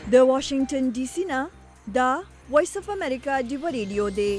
د واشنگټن ډي سي نه دا وایس اف امریکا ډیو ریډیو دی.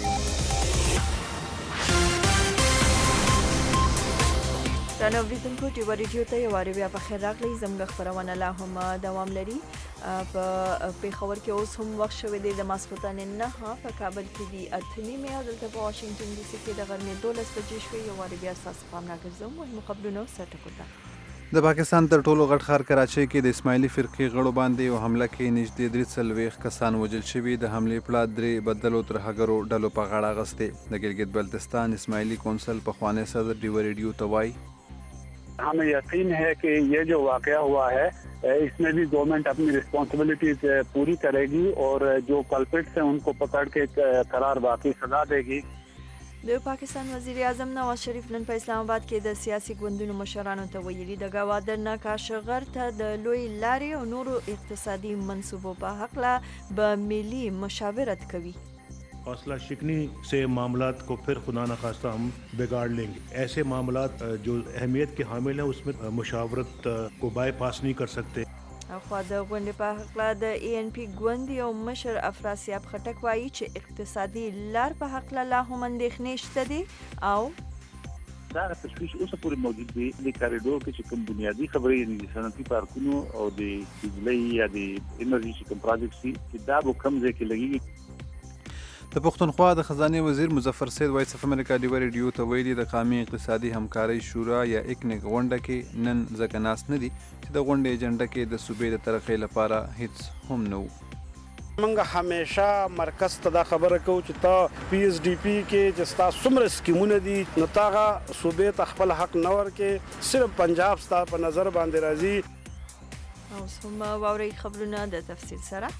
رانو بریتونکو ډیو ریډیو ته یو واری بیا په خیر راغلی. زموږ خبرونه لا هم دوام لري. په پیښور کې اوس هم وخت شوی دی د ماسخوتن 9 په کابل کې دی 8:30 او دلته په واشنگټن ډي سي کې د غرمې 12 بجې شوې. یو واری بیا تاسو پام راګرځوم مهمو خبرونو سره ټکوته. د پاکستان تر ټولو غټ ښار کراچۍ کې د اسماعیلي فرقې غړو باندې یو حمله کې نږدې 43 کسان وژل شوي. د حملې پلان 3 بدلو ترهګرو ډلو په غاړه اخیستی. د ګلګت بلتستان اسماعیلی کونسل پخوانی صدر ډیو ریډیو ته وایي हमें यकीन है कि ये जो वाकया हुआ है इसमें भी गवर्नमेंट अपनी रिस्पॉन्सिबिलिटीज पूरी करेगी और जो कल्प्रिट्स हैं उनको पकड़ के करार वाकई सजा देगी. د پاکستان وزیر اعظم نواز شریف نن په اسلام آباد کې د سیاسي ګوندونو مشرانو ته ویلي د گوادر نه کاشغر ته د لوی لارې او نورو اقتصادي منصوبو په حق لا به ملي مشاورت کوي. हौसला शिकनी से मामलात को फिर खुदा न खास्ता हम बिगाड़ लेंगे. ऐसे मामलात जो अहमियत के हामिल हैं उसमें मुशावरत को बाईपास नहीं कर सकते. خو د غونډې په حق د ANP ګوند یو مشر افراسیاب خټک وایي چې اقتصادي لار په حق لا هم اندېښنې شته دي او دا تشویش اوسه پورې موجود دی. د کاریډور کې چې کوم بنیادی خبرې دي صنعتي پارکونو او د بجلی یا د انرژي چې کوم پروجیکټ دي چې دا به کم ځای کې لګي. د پښتونخوا د خزانه وزیر مظفر سید وایس اف امریکا ډیو ریډیو ته ویلي د قومي اقتصادي همکارۍ شورا یا اکنیک غونډه کې نن ځکه ناس نه دي چې د غونډې ایجنډا کې د صوبې د ترقۍ لپاره هیڅ هم نه وو. منګه همیشه مرکز ته دا خبره کوو چې تا PSDP کې چې تاسو څومره سکیمونه دي نو تاغه صوبې ته خپل حق نه ورکې صرف پنجاب ستا په نظر باندې راځي. او هم واوري خبرونه د تفصیل سره.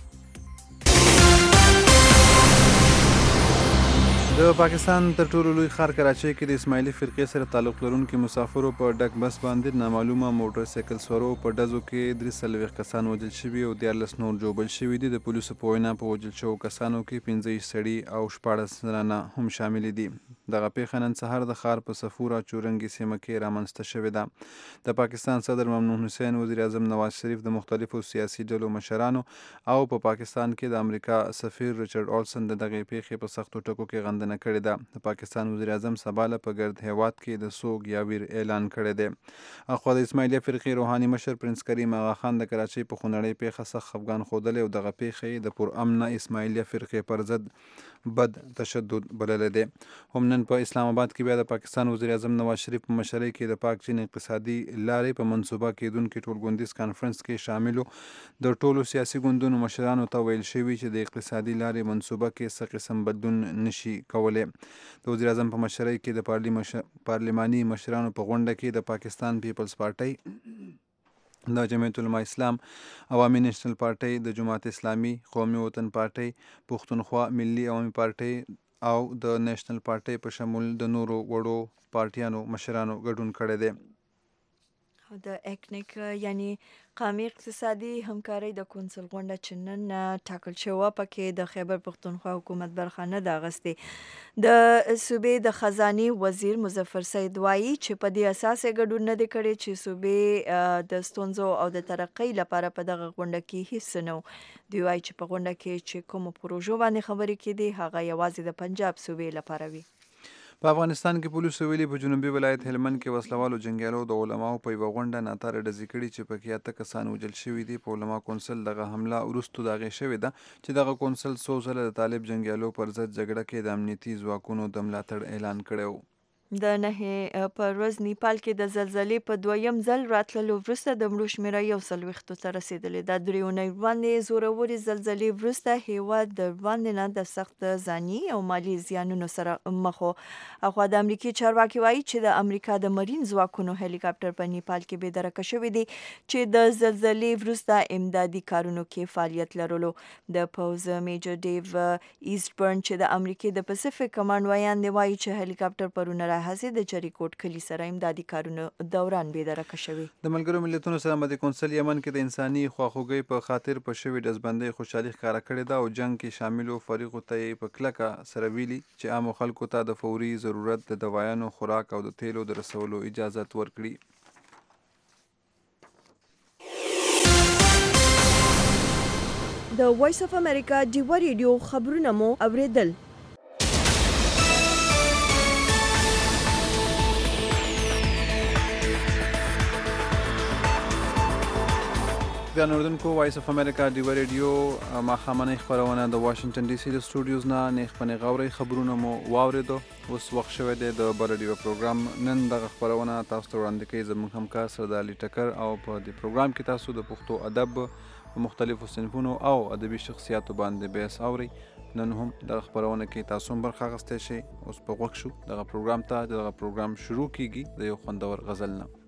د پاکستان تر ټولو لوی ښار کراچۍ کې د اسماعیلي فرقې سره تعلق لرونکي مسافرو په ډک بس باندې نامعلومه موټر سایکل سوارو په ډزو کې 43 کسان وژل شوي او 14 نور ژوبل شوي دي. د پولیسو په وینا په وژل شوو کسانو کې 15 سړي او 14 زنانه هم شامل دي. دغه پیښه نن سهار د ښار په صفورا چورنګي سیمه کې رامنځته شوې ده. د پاکستان صدر ممنون حسین، وزیر اعظم نواز شریف، د مختلفو سیاسي ډلو مشرانو او په پاکستان کې د امریکا سفیر ریچارډ اولسن د دغه پیښې په سختو ټکو کې غندنه کړې ده. د پاکستان وزیر اعظم سباله په ګرد هیواد کې د سوګ یا ویر اعلان کړی دی. اخوا د اسماعیلیه فرقې روحاني مشر پرنس کریم آغا خان د کراچۍ په خونړۍ پیښه سخت خفګان ښودلی او دغه پیښه د پرامنه اسماعیلیه فرقې پر ضد بد تشدد بللی دی. هم نن په اسلام آباد کې بیا د پاکستان وزیر اعظم نواز شریف په مشرۍ کې د پاک چین اقتصادي لارې په منصوبه کېدونکي ټولګوندیز کانفرنس کې شاملو د ټولو سیاسي ګوندونو مشرانو ته ویل شوي چې د اقتصادي لارې منصوبه کې څه قسم بدلون نشي کولی. د وزیر اعظم په مشرۍ کې د پارلماني مشرانو په غونډه کې د پاکستان پیپلز پارټۍ، د جمعیت علماء اسلام، عوامي نیشنل پارټۍ، د جماعت اسلامي، قومي وطن پارټۍ، پښتونخوا ملي عوامي پارټۍ او د نیشنل پارټۍ په شمول د نورو وړو پارټیانو مشرانو ګډون کړی دی. د اکنیک یعنی قومي اقتصادي همکارۍ د کونسل غونډه چې نن ټاکل شوه پکې د خیبر پښتونخوا حکومت برخه نه ده اخیستې. د صوبې د خزانې وزیر مظفر سید وایي چې په دې اساس یې ګډون نه دی کړی چې صوبې د ستونزو او د ترقۍ لپاره په دغه غونډه کې هیڅ نه و. دوی وایي چې په غونډه کې چې کومو پروژو باندې خبرې کېدې هغه یوازې د پنجاب صوبې لپاره وي. په افغانستان کې پولیسو ویلي په جنوبي ولایت هلمند کې وسلوالو جنګیالو د علماو په یوه غونډه ناتاره ډزې کړي چې پکې 8 کسان وژل شوي دي. په علما کونسل دغه حمله وروستو د هغې شوې ده چې دغه کونسل څو ځله د طالب جنګیالو پر ضد جګړه کې د امنیتي ځواکونو د ملاتړ اعلان کړی و. د 9 په ورځ نیپال کې د زلزلې په دویم ځل راتللو وروسته د مړو شمېره 140 ته رسېدلې ده. 3 اونۍ وړاندې زورورې زلزلې وروسته هیواد د وړاندې نه د سخت ځاني او مالي زیانونو سره مخ و. اخوا د امریکایي چارواکي وایي چې د امریکا د مرین ځواکونو هلیکاپټر په نیپال کې بېدرکه شوي دي چې د زلزلې وروسته امدادي کارونو کې فعالیت لرلو. د پوځ میجر ډیو ایسټبرن چې د امریکای د پسفیک کمانډ ویاند وایي چې هلیکاپټر پرونه هڅې د چریکوټ کلي سره امدادي کارونو دوران بېدرکه شوي. د ملګرو ملتونو سره مدي کونسل یمن کې د انساني خواخوږۍ په خاطر په شوې ډزبندۍ خوشحالي ښکاره کړې ده او جنګ کې شاملو فریقو ته یې په کلکه سره ویلي چې عامو خلکو ته د فوري ضرورت د دوایانو، خوراک او د تیلو د رسولو اجازت ورکړي. د وایس اف امریکا ډیوا ریډیو خبرونه مو اوریدل. د اردوونکو وایس اف امریکا ډیوا ریډیو ماښامنۍ خپرونه د واشنگټن ډي سي د سټوډیوز نه نیخپنې غوري خبرونه مو واوریدو. اوس وخت شوی دی د بل ډیوا پروګرام. نن دغه خبرونه تاسو ته وړاندې کوي زموږ همکار سردار علي ټکر او په دې پروګرام کې تاسو د پښتو ادب په مختلفو صنفونو او ادبي شخصیاتو باندې بحث اورئ. نن هم دغه خبرونه کې تاسو هم برخه اخیستی شئ. اوس په غوږ شو دغه پروګرام ته. دغه پروګرام شروع کیږي د یو خوندور غزل نه.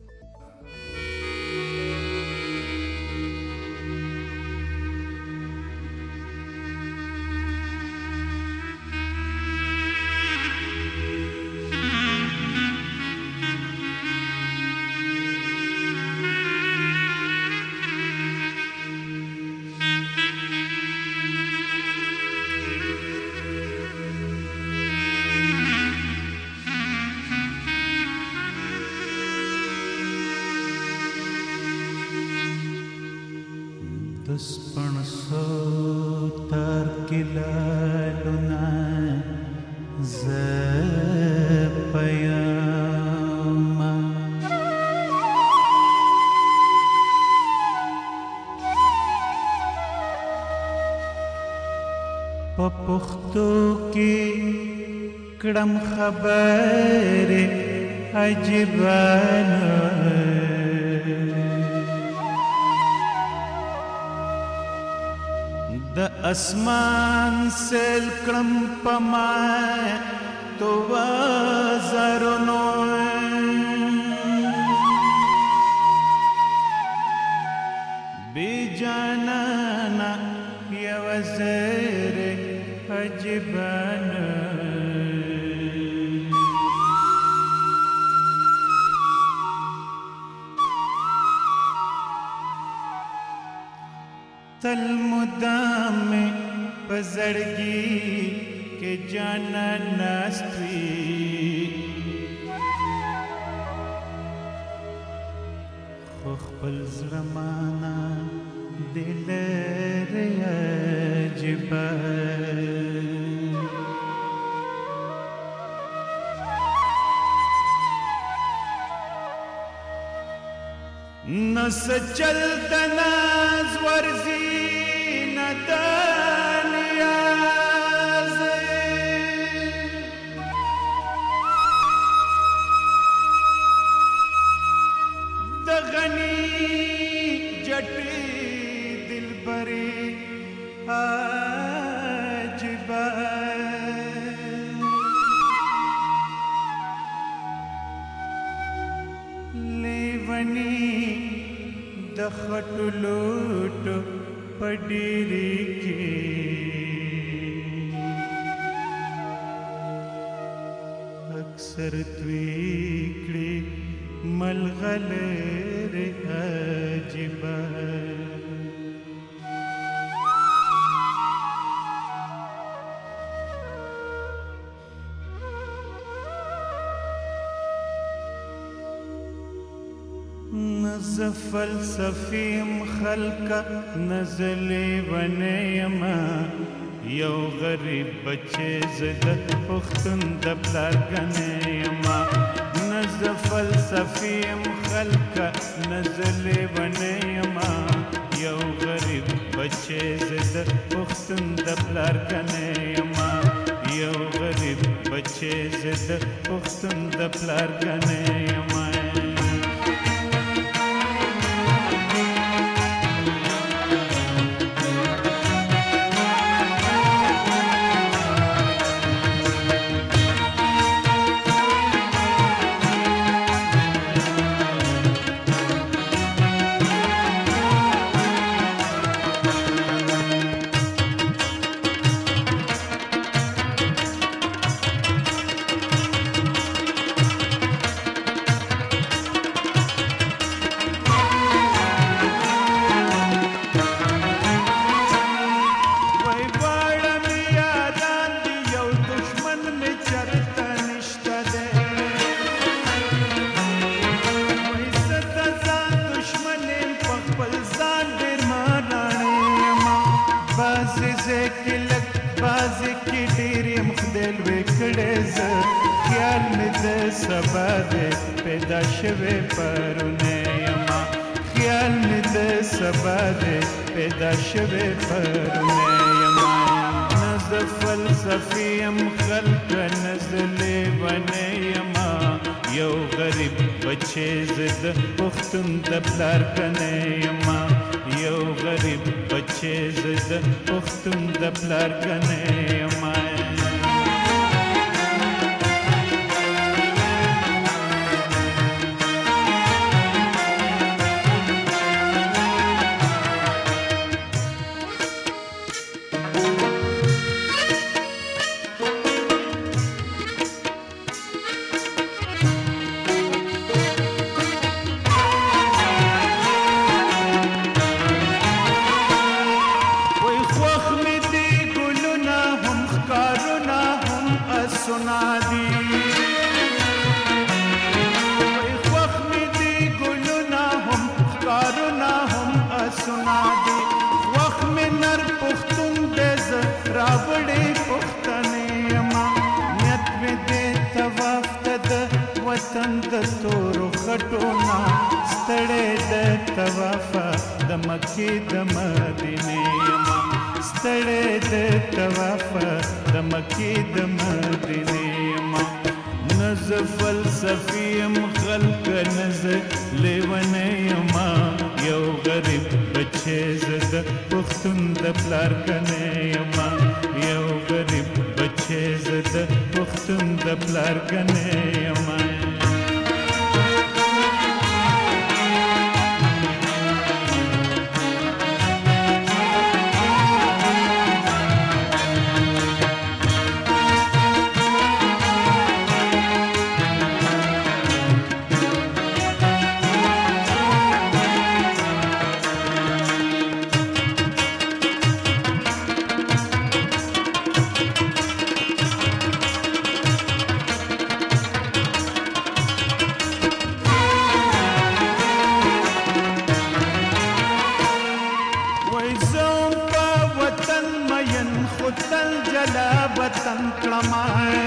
پختو کی کڑم خبر عجبان د اسمان سیل کڑم پمائے تو وزرنو بی جانانا یا وزر عجبان تل مدام میں پزڑگی کے جانا ناستوی خخبل زرمانا دل عجبان نس چلتا ناز ورزی ندان یاز دغنی جٹی دل بری عجبان لیونی دخطلوٹ پڈیری کی اکثر تویکڑی ملغلر عجبان نز فلسفیم خلقا نزلی ونیما یو غریب بچے زد پختن دبلار گنیما نز فلسفیم خلقا نزلی ونیما یو غریب بچے زد پختن دبلار گنیما یو غریب بچے زد پختن دبلار گنیما خیال مې د سبا دی پیدا شوی پرونه یما خیال مې د سبا دی پیدا شوی پرونه یما نه زه فلسفي یم خلک نه زه لیونی یما یو غریب بچی زه د پښتون د پلار کنی یما یو غریب بچی زه د پښتون د پلار کنی یما وطن د تورو خټونا ستړې د توافه د مکې د مدینې یما ستړې د توافه د مکې د مدینې یما نز فلسفي یم خلق نز لیونی یما یو غریب بچی زه د پښتون د پلار کنی یما یو غریب بچی زه د پښتون د پلار کنی یما وطن کلمای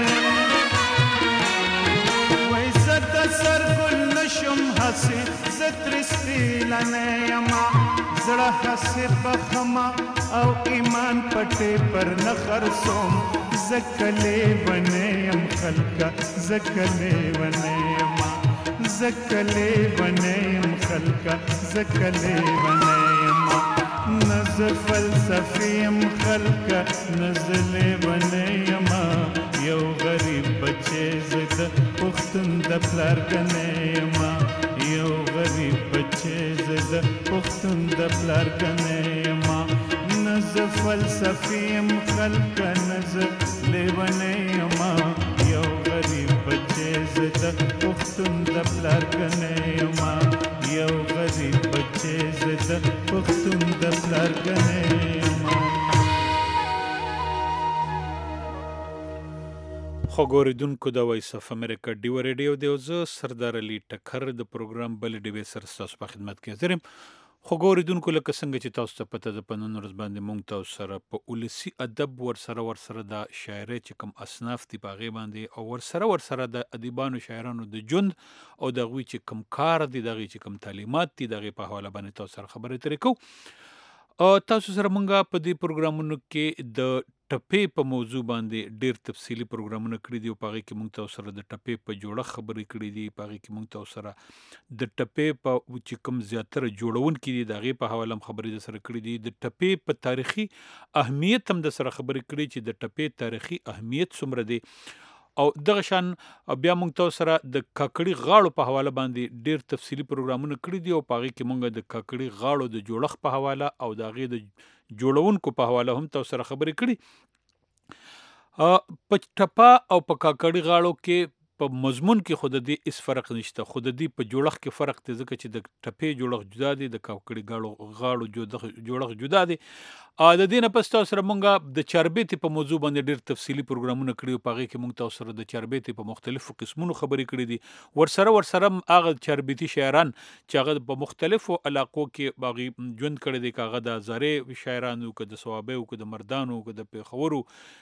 وای زد سر گل نشم حسی زترستی لنه یما زړه حسی بخما او ایمان پټه پر نخر سوم زکلې ونه یم خلقا زکلې ونه یما زکلې ونه یم خلقا زکلې ونه یما نز فلسفي یم خلقا نزلې ونه یما یو غریب بچی زه د پښتون د پلار کنی یما یو غریب بچی زه د پښتون د پلار کنی یما نز فلسفي یم خلقا نزلې ونه یما یو غریب بچی زه د پښتون د پلار کنی یما یو غریب بچی زه د پښتون د پلار کنی یما خوګوریدونکو د وایس اف امریکا ډیو ریډیو دی او زه سردار علي ټکر د پروګرام بل ډیوې سره ستاسو په خدمت کې حاضر یم. خوګوریدونکو لکه څنګه چې تاسو ته پته ده په نن ورځ باندې مونږ تاسو سره په ولسي ادب ورسره د شاعرۍ چې کوم اصناف دي په هغې باندې او ورسره د ادیبانو شاعرانو د ژوند او د هغوی چې کوم کار دي د هغې چې کوم تعلیمات دي د هغې په حواله باندې تاسو سره خبرې اترې کوو. تاسو سره مونږ په دې پروګرامونو کې د ټپې په موضوع باندې ډېر تفصیلي پروګرامونه کړي دي او په هغې کې مونږ تاسو سره د ټپې په جوړښت خبرې کړي دي. په هغې کې مونږ تاسو سره د ټپې په چې کوم زیاتره جوړونکي دي د هغې په حواله هم خبرې در سره کړي دي. د ټپې په تاریخي اهمیت هم در سره خبرې کړي چې د ټپې تاریخي اهمیت څومره دی او دغه شان بیا مونږ تاسو سره د کاکړي غاړو په حواله باندې ډېر تفصیلي پروګرامونه کړي دي او په هغې کې مونږ د کاکړي غاړو د جوړښت په حواله او د هغې د جوړونکو په حواله هم تاسو سره خبرې کړي. په ټپه او په کاکړي غاړو کې په مضمون کې خو د دې هېڅ فرق نشته، خو د دې په جوړښت کې فرق دی ځکه چې د ټپې جوړښت جدا دی، د کاکړي غاړو جوړښت جدا دی. د دې نه پس تاسو سره مونږ د چاربیتې په موضوع باندې ډېر تفصیلي پروګرامونه کړي او په هغې کې مونږ تاسو سره د چاربیتې په مختلفو قسمونو خبرې کړي دي. ورسره هم هغه چاربیتي شاعران چې هغه په مختلفو علاقو کې هغې ژوند کړی دی، که هغه د هزارې شاعران وو، که د صوابۍ وو، که د مردانو وو، که د پېښورو،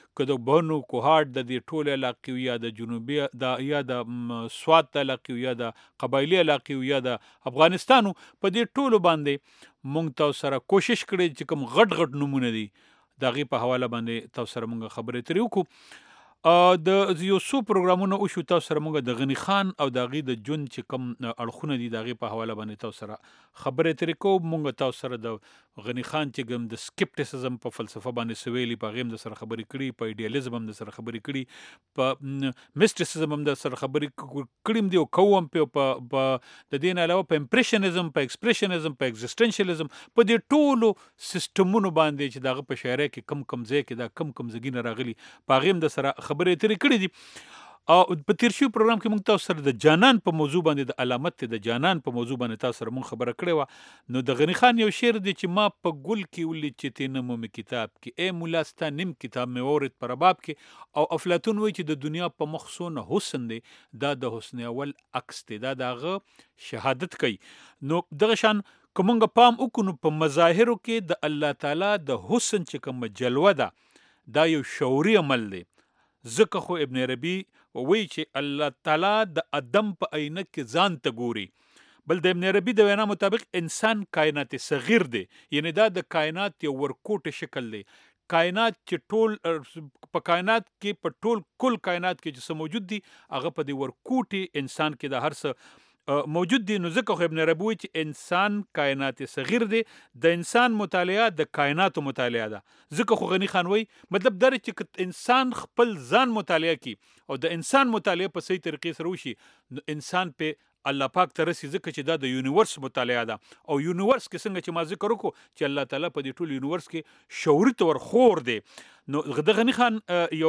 که د بنو کوهاټ د دې ټول علاقې یا د جنوبي یا د سوات علاقې یا د قبایلی علاقې یا د افغانستانو په دې ټولو باندې مونږ تاسو سره کوشش کړی چې کوم غټ نمونه دي د هغې په حواله باندې تاسو سره مونږ خبرې ترې وکړو. د یو څو پروګرامونه وشو تاسو سره مونږ د غني خان او د هغې د ژوند چې کوم اړخونه دي د هغې په حواله باندې تاسو سره خبرې ترې کوو. مونږ تاسو سره د غني خان چې کوم د سکپټیسزم په فلسفه باندې څه ویلي په هغې هم د سره خبرې کړي، په ایډیالیزم هم د سره خبرې کړي، په مسټیسزم هم د سره خبرې کړي هم دي او کوو هم په د دې نه علاوه په امپریشنزم، په ایکسپریشنزم، په ایگزیسټنشلزم، په دې ټولو سیسټمونو باندې چې د هغه په شاعرۍ کې کم ځای کې دا کم ځایونه راغلي په هغې هم د سره خبرې ترې کړي دي. او په تیر شوي پروګرام کې موږ تاسو سره د جانان په موضوع باندې د علامت د جانان په موضوع باندې تاسو سره موږ خبره کړې وه. نو د غني خان یو شعر دی چې ما په ګل کې ولید چې تی نه مومې کتاب کې، ای مولا ستا نیم کتاب مې واورېد په رباب کې. او افلاطون وایي چې د دنیا په مخ څونه حسن دی دا د حسن اول عکس دی، دا د هغه شهادت کوي. نو دغه شان که موږ پام وکړو په مظاهرو کې د الله تعالی د حسن چې کومه جلوه ده دا یو شعوري عمل دی. ځکه خو ابن عربي وایي چې الله تعالی د ادم په عینه کې ځان ته ګوري. بل د ابن عربي د وینا مطابق انسان کائنات صغیر دی، یعنی دا د کائنات یو ورکوټ شکل دی. کائنات چې ټول په کائنات کې په ټول کل کائنات کې چې څه موجود دي هغه په دې ورکوټي انسان کې د هر څه موجود دي. نو ځکه خو ابن عربي وایي چې انسان کائنات صغیر دی، د انسان مطالعه د کائناتو مطالعه ده. ځکه خو غني خان وایي مطلب دا چې انسان خپل ځان مطالعه کی او د انسان مطالعه په صحیح طریقې سره وشي نو انسان په الله پاک ته رسي، ځکه چې دا د یونیورس مطالعه ده. او یونیورس کې څنګه چې ما ذکر وکړو چې الله تعالی په دې ټول یونیورس کې شعوري طور خور دی. نو د غني خان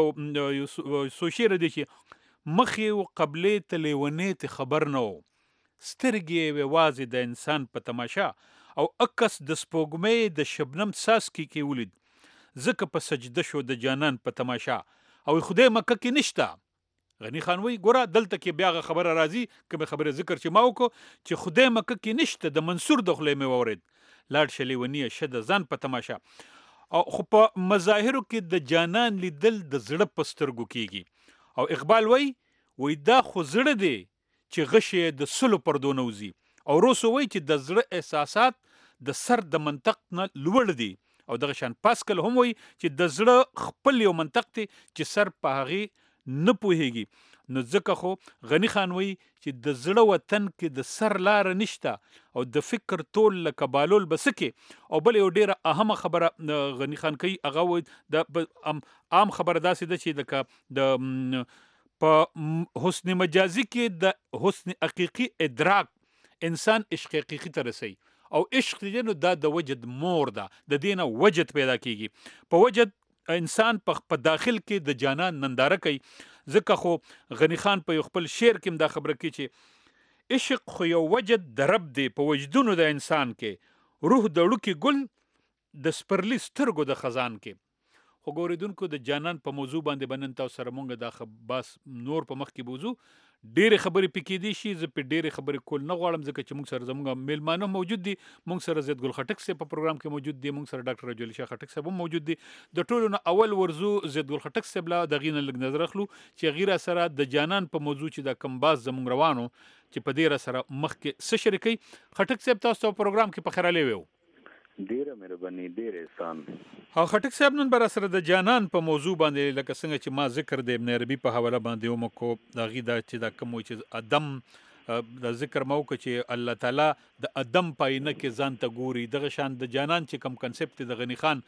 یو سوشیر دی چې مخې و قبلې ته لیونې ته خبر نه و، سترګې یوازې د انسان په تماشا، او عکس د سپوږمۍ د شبنم څاڅکي کې ولید، ځکه په سجده شو د جانان په تماشا. او خدای مکه کې نشته. غني خان وایي ګوره دلته کې بیا هغه خبره راځي کومه خبره ذکر چې ما وکړو چې خدای مکه کې نشته، د منصور د خولې مې واورېد، لاړ شه لیونیه شه د ځان په تماشا. او خو په مظاهرو کې د جانان لیدل د زړه په سترګو کېږي. او اقبال وایي دا خو زړه دی چې غشې د سلو پردو نوځي. او روسو وایي چې د زړه احساسات د سر د منطق نه لوړ دي. او دغه شان پاسکل هم وایي چې د زړه خپل یو منطق دی چې سر په هغې نه پوهیږي. نو ځکه خو غني خان وایي چې د زړه وطن کې د سر لاره نشته او د فکر تول لکه بالول بسکې. او بل یو ډیره اهمه خبره غني خان کوي، هغه وایي د عام خبره داسې ده چې د په حسن مجازي کې د حسن حقیقي ادراک انسان عشق حقیقي ته رسي. او عشق دی نو دا د وجد مور ده، د دې نه وجد پیدا کیږي. په وجد انسان په داخل کې د جانان ننداره کوي. ځکه خو غني خان په یو خپل شعر کې دا خبره کوي چې عشق خو یو وجد د رب دی په وجدونو د انسان کې، روح د وړوکي ګل د سپرلي سترګو د خزان کې. خو ګورېدونکو د جانان په موضوع باندې بنن تاسو سره مونږ دا باس نور په مخ کې بوزو، ډېرې خبرې پکې دي شي، زه په ډېرې خبرې کول نه غواړم ځکه چې موږ سره زموږ میلمانه موجود دي. موږ سره زید ګل خټک صاحب په پروګرام کې موجود دي، موږ سره ډاکټر رجل شاه خټک صاحب هم موجود دي. د ټولو نه اول ورزو زید ګل خټک صاحب لا د غینه لګ نظر اخلو چې غیره سره د جانان په موضوع چې دا کم باز زموږ روانو چې په دې سره مخ کې څه شریکي. خټک صاحب تاسو په پروګرام کې په خیراله ویو ډیره مهرباني، ډیر احسان. او خټک صاحب نن بر سره د جانان په موضوع باندې لکه څنګه چې ما ذکر د ابن عربي په حواله باندې ومکو دا غي دا چې دا کوم چې ادم د ذکر مو کو چې الله تعالی د ادم پاینه کې ځان ته ګوري. دغه شان د جانان چې کوم کنسپټ د غني خان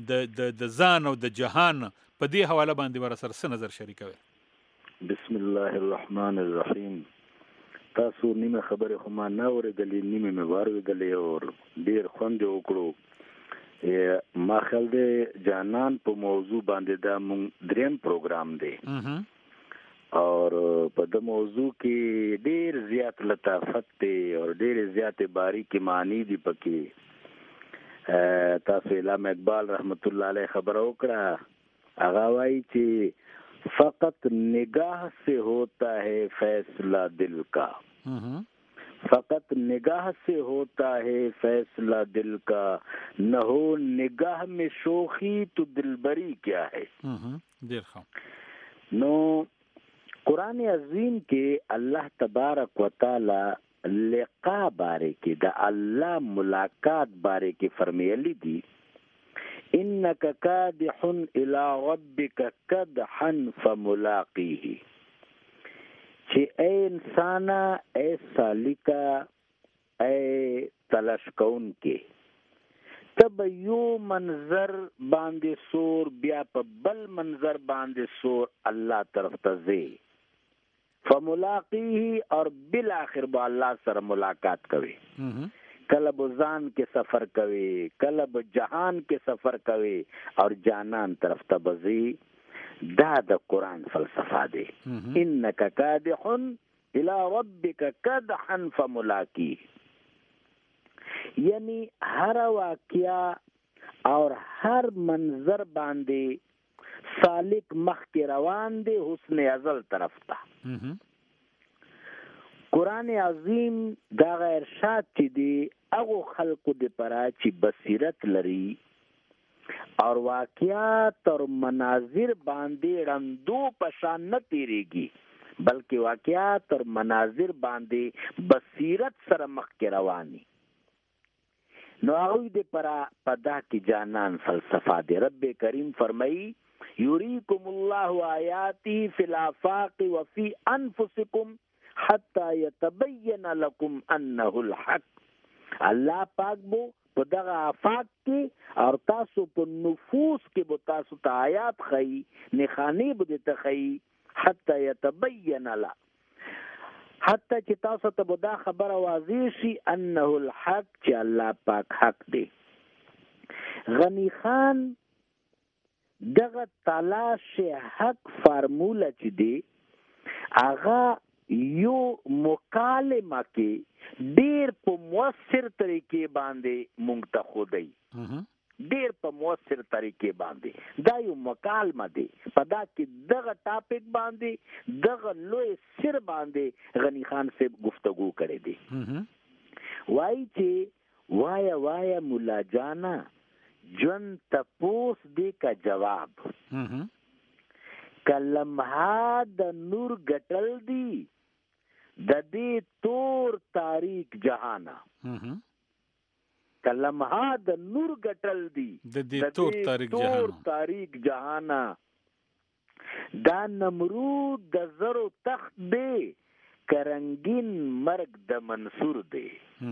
د ځان او د جهان په دې حواله باندې ور سره څه نظر شریکوي؟ بسم الله الرحمن الرحیم. تاسو نیمه خبره خو ما نه اورېدلې، نیمه مې واورېدلې او ډېر خوند یې وکړو. ما خیال دی جانان په موضوع باندې دا مونږ دریم پروګرام دی او په د موضوع کې ډېر زیات لطافت دی او ډېر زیات باریکي معنی دی پکې. تاسو علامه اقبال رحمت الله علیه خبره وکړه، هغه وایي چې فقط نگاہ سے ہوتا ہے فیصلہ دل کا، फकत निगाह से होता है फैसला दिल का, न हो निगाह में शोखी तो दिलबरी क्या है। नो कुरान अजीम के अल्लाह तबारक व तआला लिका बारे के द अल्लाह मुलाकात बारे के फरमायली दी, इन्नका कादिहुन इला रब्बिका कदहन फमुलाकीही, कि ए इंसाना, ए सालिका, ए तलाश कौन के तब यो मंजर बांदे सोर बिया पे बल मंजर बांदे सोर अल्लाह तरफ तजे फमुलाकीही, और बिल आखिर बा अल्लाह सर मुलाकात कवे। कलब जान के सफर कवे, कलब जहान के सफर कवे और जानान तरफ तबजी। दा द कुरान फलसफा दे, इन्नका कादिहुन इला रब्बिका कदहन फमुलाकी, यानी हर वाक़या और हर मंजर बांदे सालिक मख के रवान दे हुस्न अजल तरफ था। कुरान अजीम दा इरशाद ची दे अगो खल्क़ दे परा ची बसीरत लरी और वाक़यात और मनाजिर बांधे रंदो पशान न तेरेगी, बल्कि वाक़यात और मनाजिर बांधे बसीरत सरमख के रवानी। नवावी दे परा पदा की जानान फलसफा दे रब्बे करीम फरमाई, युरीकुमुल्लाहु आयाती फिल आफाक़ि व फी अनफुसिकुम हत्ता यतबय्यन लकुम अन्नहुल हक। अल्लाह पाक बो पदगा आफाक के और तासु पर नफूस के बो तासु ता आयात खई निखानी बदे तखई हत्ता यतबय्यन ला, हत्ता कि तासु ता बदा खबर वाज़िशी अन्नहुल हक, कि अल्लाह पाक हक दे। गनी खान दगा तलाश हक फार्मूला ची दे आगा यो मुकालमा के देर पे मुअस्सिर तरीके बांधे मुंगता खुदई, देर पे मुअस्सिर तरीके बांधे दायु मुकालमा दे पदा की दग टॉपिक बांधे दग लोए सिर बांधे गनी खान से गुफ्तगू करे दे। वाई चे वाया वाया मुला जाना जन तपोस दे का जवाब, कलम्हा द नूर गटल दी ददे तोर तारीख जहाना, कलम्हा द नूर गटल दी ददे तोर तारीख जहाना, दा नमरूद द जरो तख्त दे करंगिन मर्ग द मंसूर दे,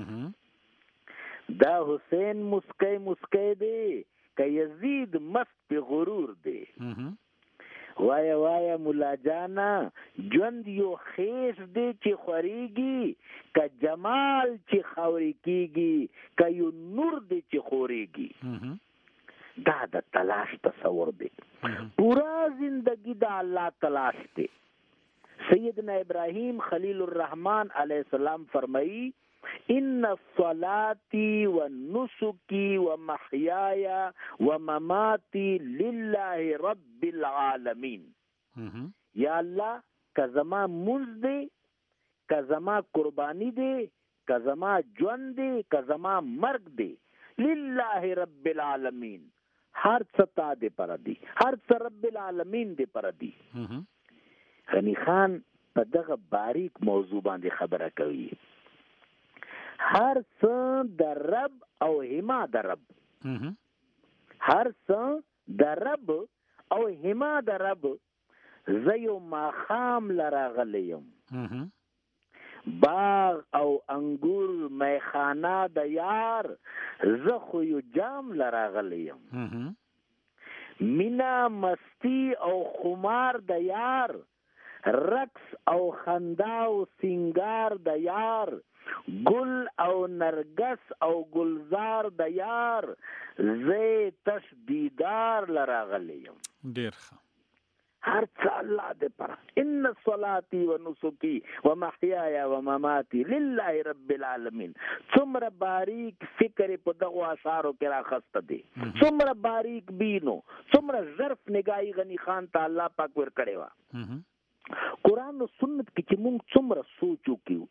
दा हुसैन मुस्के मुस्के दे का यजीद मस्त पे गुरूर दे। वाया वाया मुला जाना जंद यो खेस दे ची खरीगी का जमाल ची खौरी कीगी का यो नूर दे ची खोरेगी। दादा तलाश तस्वर दे पूरा जिंदगी दा अल्लाह तलाश दे। सैयदना इब्राहिम खलीलुर रहमान अलैहिस्सलाम फरमाई, इन्न सलाती व नुसुकी व महयाया व ममाती लिल्लाहि रब्बिल आलमीन। या अल्लाह का जमा मुंज दे, का जमा कुर्बानी दे, का जमा जवन दे, का जमा मर्ग दे, लिल्लाहि रब्बिल आलमीन, हर सता दे पर दी, हर रब्बिल आलमीन दे पर दी। गनी खान पर दगा बारीक मौजू बांधे खबरा कवी, हर स दरब और हिमा दरब, हर स दरब और हिमा दरब जयो माखाम लरा गलेयम, बाग और अंगूर मैखाना दयार जखो जाम लरा गलेयम, मिना मस्ती और खुमार दयार रक्स और खंदाव सिंगार दयार, गुल और नरगस और गुलजार दयार जे तश दीदार लरा गलेयम। देर हर अल्लाह दे पर इन सलाती व नुसुकी व महयाया व ममाती लिल्लाहि रब्बिल आलमीन। सुमर बारीक फिक्र पदगो आसारो के राखस्त दे, सुमर बारीक बीनो, सुमर ज़र्फ निगाही गनी खान ता अल्लाह पाक वर करेवा। कुरान और सुन्नत की चिमुंग सुमर सोचो क्यों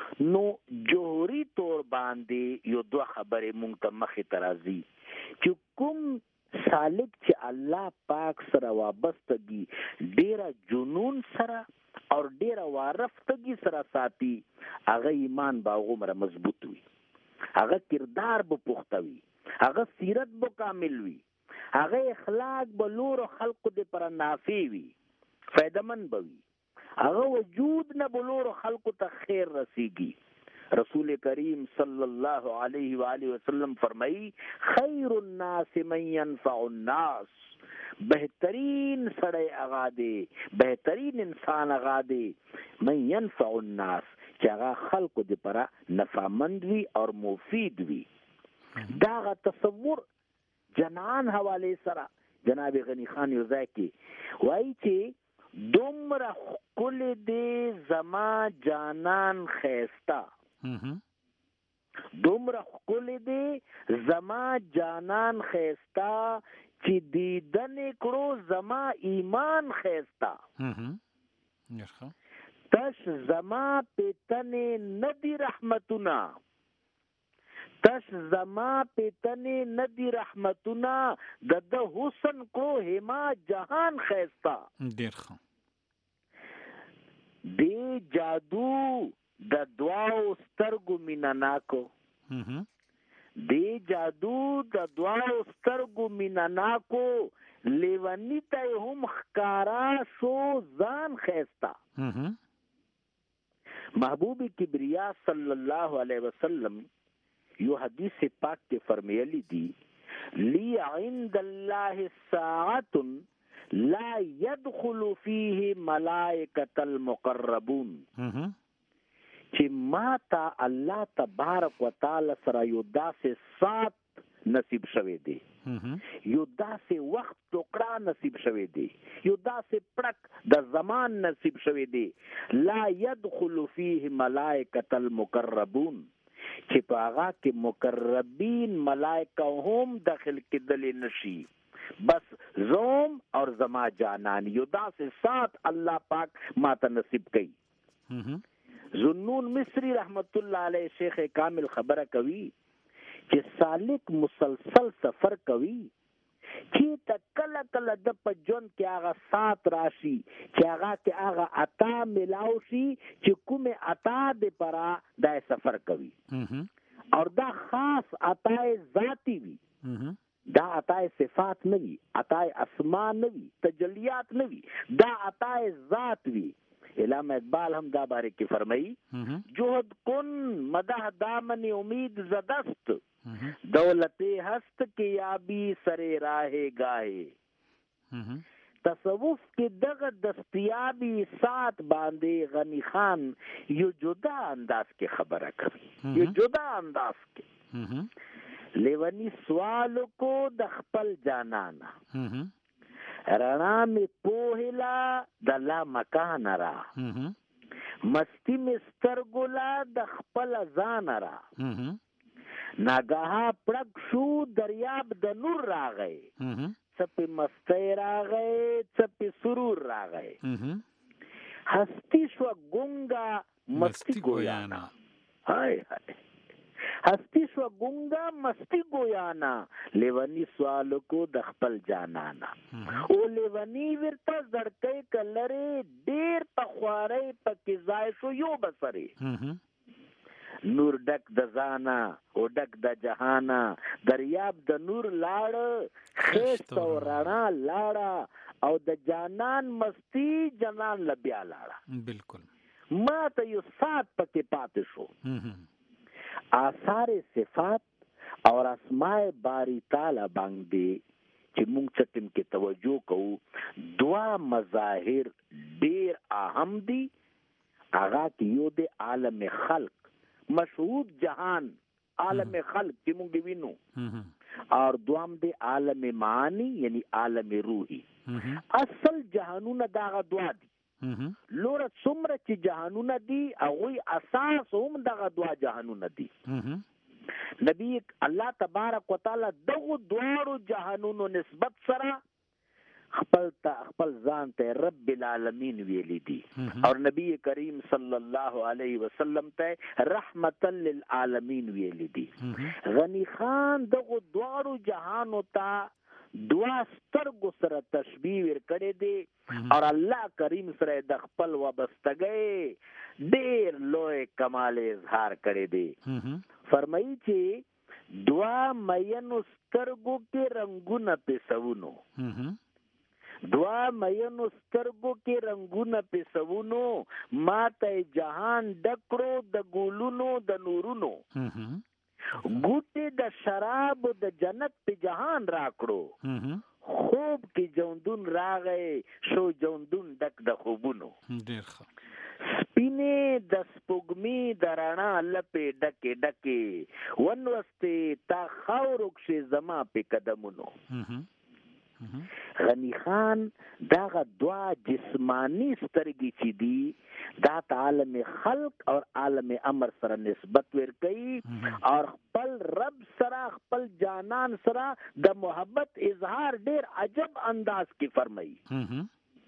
نو جوهری طور باندې یو دوه خبرې مونږ ته مخې ته راځي چې کوم سالک چې الله پاک سره وابستګي ډیره جنون سره او ډیره وارفتګي سره ساتي هغه ایمان به هغومره مضبوط وي، هغه کردار به پخته وي، هغه سیرت به کامل وي، هغه اخلاق به لورو خلقو د پر نافع وي، فایدمن به وي، هغه وجود نه به لورو خلقو ته خیر رسیږي. رسول کریم صلی الله علیه و آله وسلم فرمائی خیر الناس من ينفع الناس، بہترین سڑے اغا دے، بہترین انسان اغا دے من ينفع الناس چې هغه خلقو د پر نفعمند وي اور مفید وي. داغه تصور جنان حواله سره جناب غنی خان یو ځای کې وایي چې دومره کل دې زما جانان خیستا، دومره کل دې زما جانان خیستا چې دیدن کړو زما ایمان خیستا. تش زما پیتن ندی رحمتنا، تش زما پیتن ندی رحمتنا، د حسن کو هما جهان خیستا. ډیر ښه. دی جادو د دواو سترګو میناناکو، دی جادو د دواو سترګو میناناکو، لیونی ته هم ښکارا شو ځان خیستا. محبوب کبریا صلی الله علیه وسلم یو حدیث پاک کې فرمایلی دی لی عند الله ساعت لا يدخل فيه ملائکة المقربون، چې ما ته الله تبارک وتعالی سره یو داسې ساعت نصیب شوی دی، یو داسې وخت ټوکړه نصیب شوی دی، یو داسې پړک د زمان نصیب شوی دی، لا يدخل فيه ملائکة المقربون، چې په هغه کې مقربین ملائکه هم داخل کېدلی نشي، بس زوم اور زما جانان یو داسې سات الله پاک ما ته نصیب کړي. ذوالنون مصری رحمت الله علیه شیخ کامل خبره کوي چې سالک مسلسل سفر کوي چې ته کله کله د په ژوند کې هغه سات راشي چې هغه کې هغه عطا ملاو شي چې کومه عطا د پرا د سفر کوي اور دا خاص عطا ذاتی وي، دا عطا صفات نه وي، عطا اسماء نه وي، تجلیات نه وي، دا عطا ذات وي. علامہ اقبال هم دا باره کې فرمایي جهد کن مدح دامن امید زدست، دولت ہست کے یابی سرے راہ گاہے. تصوف کې دغه دستیابی سات باندې غنی خان یو جدا انداز کې خبره کوي، یو جدا انداز کې لیونی سوال کو د خپل جانانا، رڼا می پوهلا د لا مکان را، مستی می سترګولا د خپل ځان را، ناګاه پړک شو دریاب د نور راغی، څپې مستی راغی څپې سرور راغی، هستی شو ګونګا مستی گویانا، هاي هاي هستی شو ګونګا مستی گویانا، لیونی سوالو کو د خپل جانانا. او لیونی ورته زړکې کلره ډیر پخواری پکې ځای شو یو بسری، نور ډک د زانا او ډک د جهانا، دریاب د نور لاړ خیست او رڼا لاړه، او د جانان مستی جنان لبیا لاړه. بالکل ما ته یو سات پکې پاتې شو. آثار صفات اور اسماء باری تعالی باندې چې موږ چټم کې توجه کوو، دوا مظاهر ډیر اهم دي. هغه کې یو د عالم خلق، مشهود جهان عالم خلق چې موږ وینو، اور دوام د عالم معانی یعنی عالم روحی. اصل جهانونه داغه دوا دي، لوره څومره چې جهانونه دي هغوی اساس هم دغه دوا جهانونه دي. نبی الله تبارک وتعالی دغه دواړو جهانونو نسبت سره خپل ځان ته رب العالمین ویلی دي او نبی کریم صلی الله علیه وسلم ته رحمتا للعالمین ویلی دي. غنی خان دغه دواړو جهانو ته دوا سترګو سره تشبیه ورکړي دي او الله کریم سره د خپل وابستګۍ ډېر لوی کمال اظهار کړي دي. فرمایي چې دوا مینو سترګو کې رنگونه پیسونو، دوا مینو سترګو کې رنگونه پیسونو، ماته جهان ډکړو د ګلونو د نورونو، ګوټې د شراب د جنت په جهان راکړو، خوب کې جوندون راغی شو جوندون ډک د خوبونو، سپینې د سپوږمۍ د رڼا لپې ډکې ډکې ونوستې تا خاورو کښې زما په قدمونو. غنی خان دغه دوا جسمانی سترګې چې دي دا ته عالم خلق اور عالم امر سره نسبت ورکوي اور خپل رب سره خپل جانان سره د محبت اظهار ډیر عجب انداز کې فرمایي.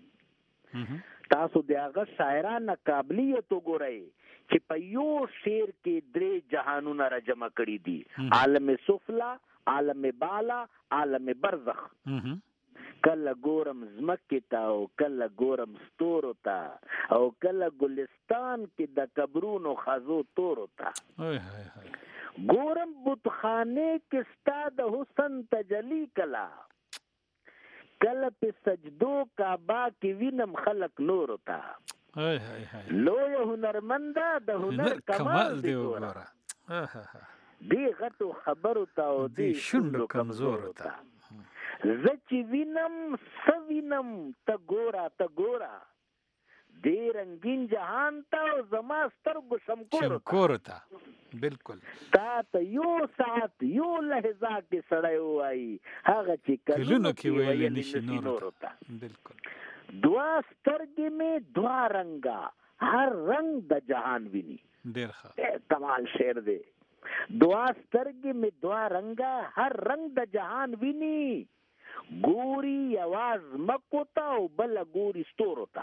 تاسو د هغه شاعرانه قابلیت وګورئ چې په یو شعر کې درې جهانونه را جمع کړي دي، عالم سفلا، عالم بالا، عالم برزخ. کله ګورم زمکې ته او کله ګورم ستورو ته او کله ګلستان کې د قبرونو خزو تورو ته، ګورم بتخانه کې ستا د حسن تجلی کلا، کله په سجدو کعبه کې وینم خلق نورو ته، لوی هنرمنده د هنر کمال دی ګوره، دی غټو خبرو ته او دی شونډو کمزورو ته، زه چې وینم سوینم ته ګوره دی رنگین جهان ته او زما سترګو شمکورو ته. بالکل تا ته یو ساعت یو لحظه کې سړی وایي هغه چې کلونو کې ویلی نشي نورو ته. بالکل دوا سترګې مې دوا رنګه هر رنگ د جهان ویني. ډیر ښه کمال شعر دی. دوا سترګې مې دوا رنګه هر رنگ د جهان ویني، ګوري یواز مکو ته او بل ګوري ستورو ته.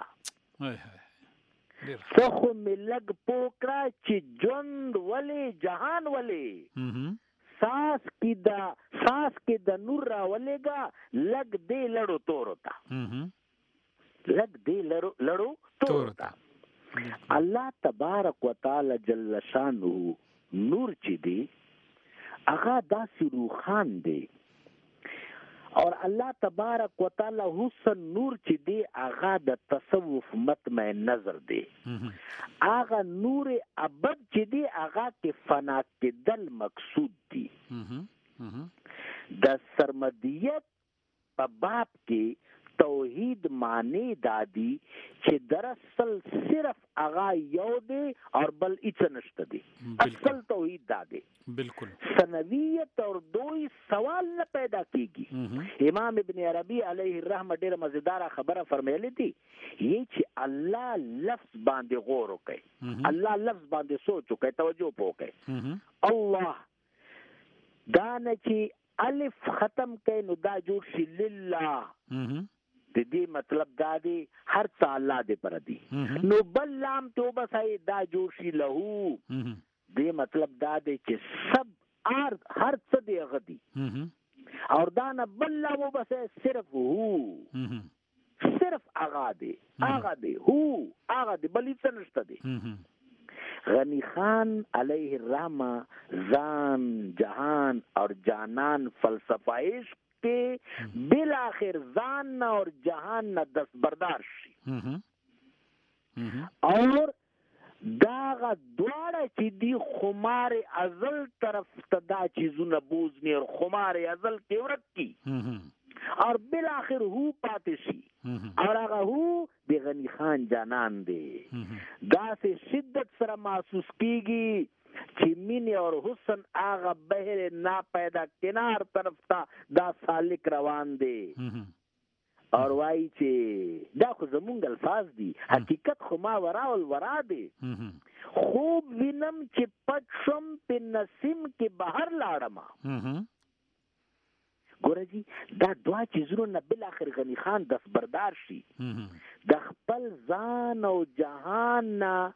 څه خو مې لږ پوکړه چې ژوند ولې جهان ولې، ساس کې د نور راولېږه لږ دې لړو تورو ته، لږ دې لړو تورو ته. الله تبارک وتعالی جل شانه نور چې دی هغه داسې روخان دی اور الله تبارک وتعالی حسن نور چې دی هغه د تصوف مطمئن نظر دی، هغه نور ابد چې دی هغه کې فنا کېدل مقصود دی. د سرمدیت په باب کې توحید معنی دادی چې دراصل صرف هغه یو دی اور بل هیڅ نشته دی، اصل توحید دادی. بالکل سنویت اور دوی سوال نه پیدا کیږي. امام ابن عربی علیه الرحمه ډیره مزیدار خبره فرمایلی دي، یی چې الله لفظ باندې غور وکړي، الله لفظ باندې سوچ وکړي، توجه وکړي. الله دا نه چې الف ختم کړي نو دا جوړ شي لله، د دې مطلب دا دی هر څه الله دې پر دی، نو بل لام توبه سای دا جوړ شي له، دې مطلب دا دی چې سب هر څه دی هغه دی، اور دا نه بل لام بس صرف هو، صرف هغه دی هو هغه دی بل هیڅ نشته دی. غنی خان علیه الرحمه ځان جهان اور جانان فلسفه عشق کے بالاخر ځان اور جهان نه دستبردار شي، اور داغه دواړه چې دی خمار ازل طرف ته دا چیزونه بوزنی اور خمار ازل کې ورک کی اور بالاخر هو پاتې شي، اور هغه هو د غنی خان جانان دی. دا سه شدت سره محسوس کیږي چې مینه اور حسن هغه بهر نا پیدا کنار طرف ته دا سالک روان دی، اور وای چې دا خو زمونږ الفاظ دي، حقیقت خو ما ورا دی. خوب وینم چې پټ شم په نسیم کې بهر لاړم، ګوره جی دا دوه چیزونو نه بالاخر غنی خان دستبردار شي د خپل ځان او جهان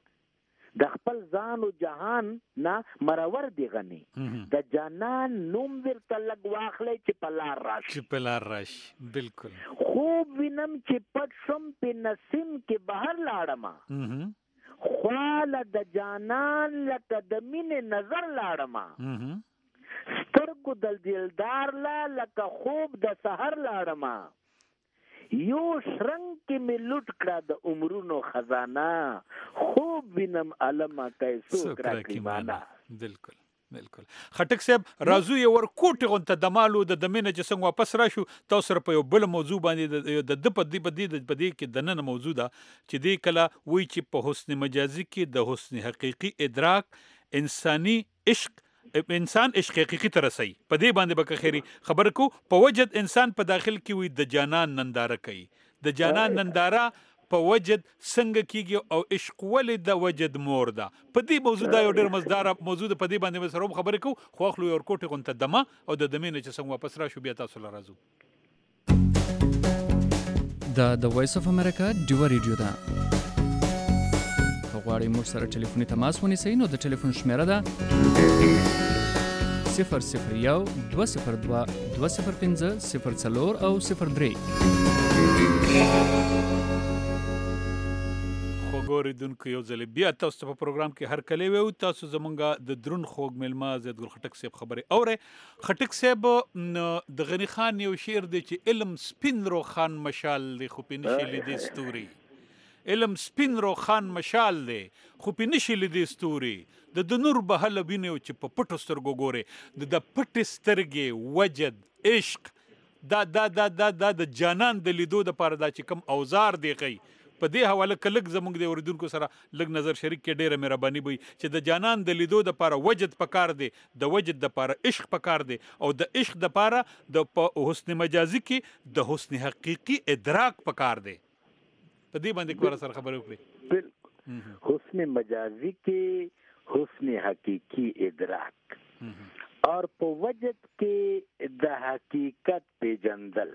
نه مرور دی غني د جانان نوم ورته لګ واخلې چې په لار راشي بالکل خوب وینم چې پټ شم په نسیم کې بهر لاړم خواله د جانان لکه د مینې نظر لاړم سترګو د دلدار لکه خوب د سحر لاړم یو شرنګ کې می لوټ کړه د عمرونو خزانه خوب وینم علما کیسو کراکی معنا بالکل خټک صاحب راځو یو ور کوټه غونته د مالو د دمنه چې څنګه واپس راشو تاسو سره په یو بل موضوع باندې د په دې کې د نن موضوع ده چې دې کله وی چې په حسن مجازي کې د حسن حقيقي ادراک انسان عشق حقيقي ته رسي په دې باندې به خيري خبر کو په وجد انسان په داخل کې وي د جانان ننداره کوي د جانان ننداره په وجد څنګه کیږي او عشق ولې د وجد مور ده په دې موضوع دا یو ډېر مزدار موضوع په دې باندې سره خبرې کو خو خپل یو کوټه غونته دمه او د دمه نه چې څنګه واپس راشو بیا تاسو لرازو د وایس اف امریکا ډیو ریډیو ده غواړئ موږ سره ټلیفوني تماس ونیسئ نو د ټلیفون شمیره ده 001 202 205 04 او 03 خوګوریدونکو یو ځل بیا تاسو په پروګرام کې هر کله وو تاسو زمونږه د درون خوګ ملما زید ګل خټک صاحب خبره اوره خټک صاحب د غنی خان یو شعر دی چې علم سپین رو خان مشال دی خو په نشي لیدې ستوري علم سپین رو خان مشال دی خو په نشي لیدې ستوري د نور بهل بینه چې په پټو سترګو ګوره د پټ سترګې وجد عشق دا د جانان د لیدو د پاره دا چې کم اوزار دی کوي په دې حواله کلک زموږ د اوریدونکو سره لګ نظر شریک کې ډیره مهرباني وي چې د جانان د لیدو د پاره وجد پکار دی د وجد د پاره عشق پکار دی او د عشق د پاره د حسن مجازي کې د حسن حقيقي ادراک پکار دی په دې باندې کومه سره خبرې وکړي حسن مجازي کې حسن حقيقي ادراک اور په وجد کې د حقیقت پیژندل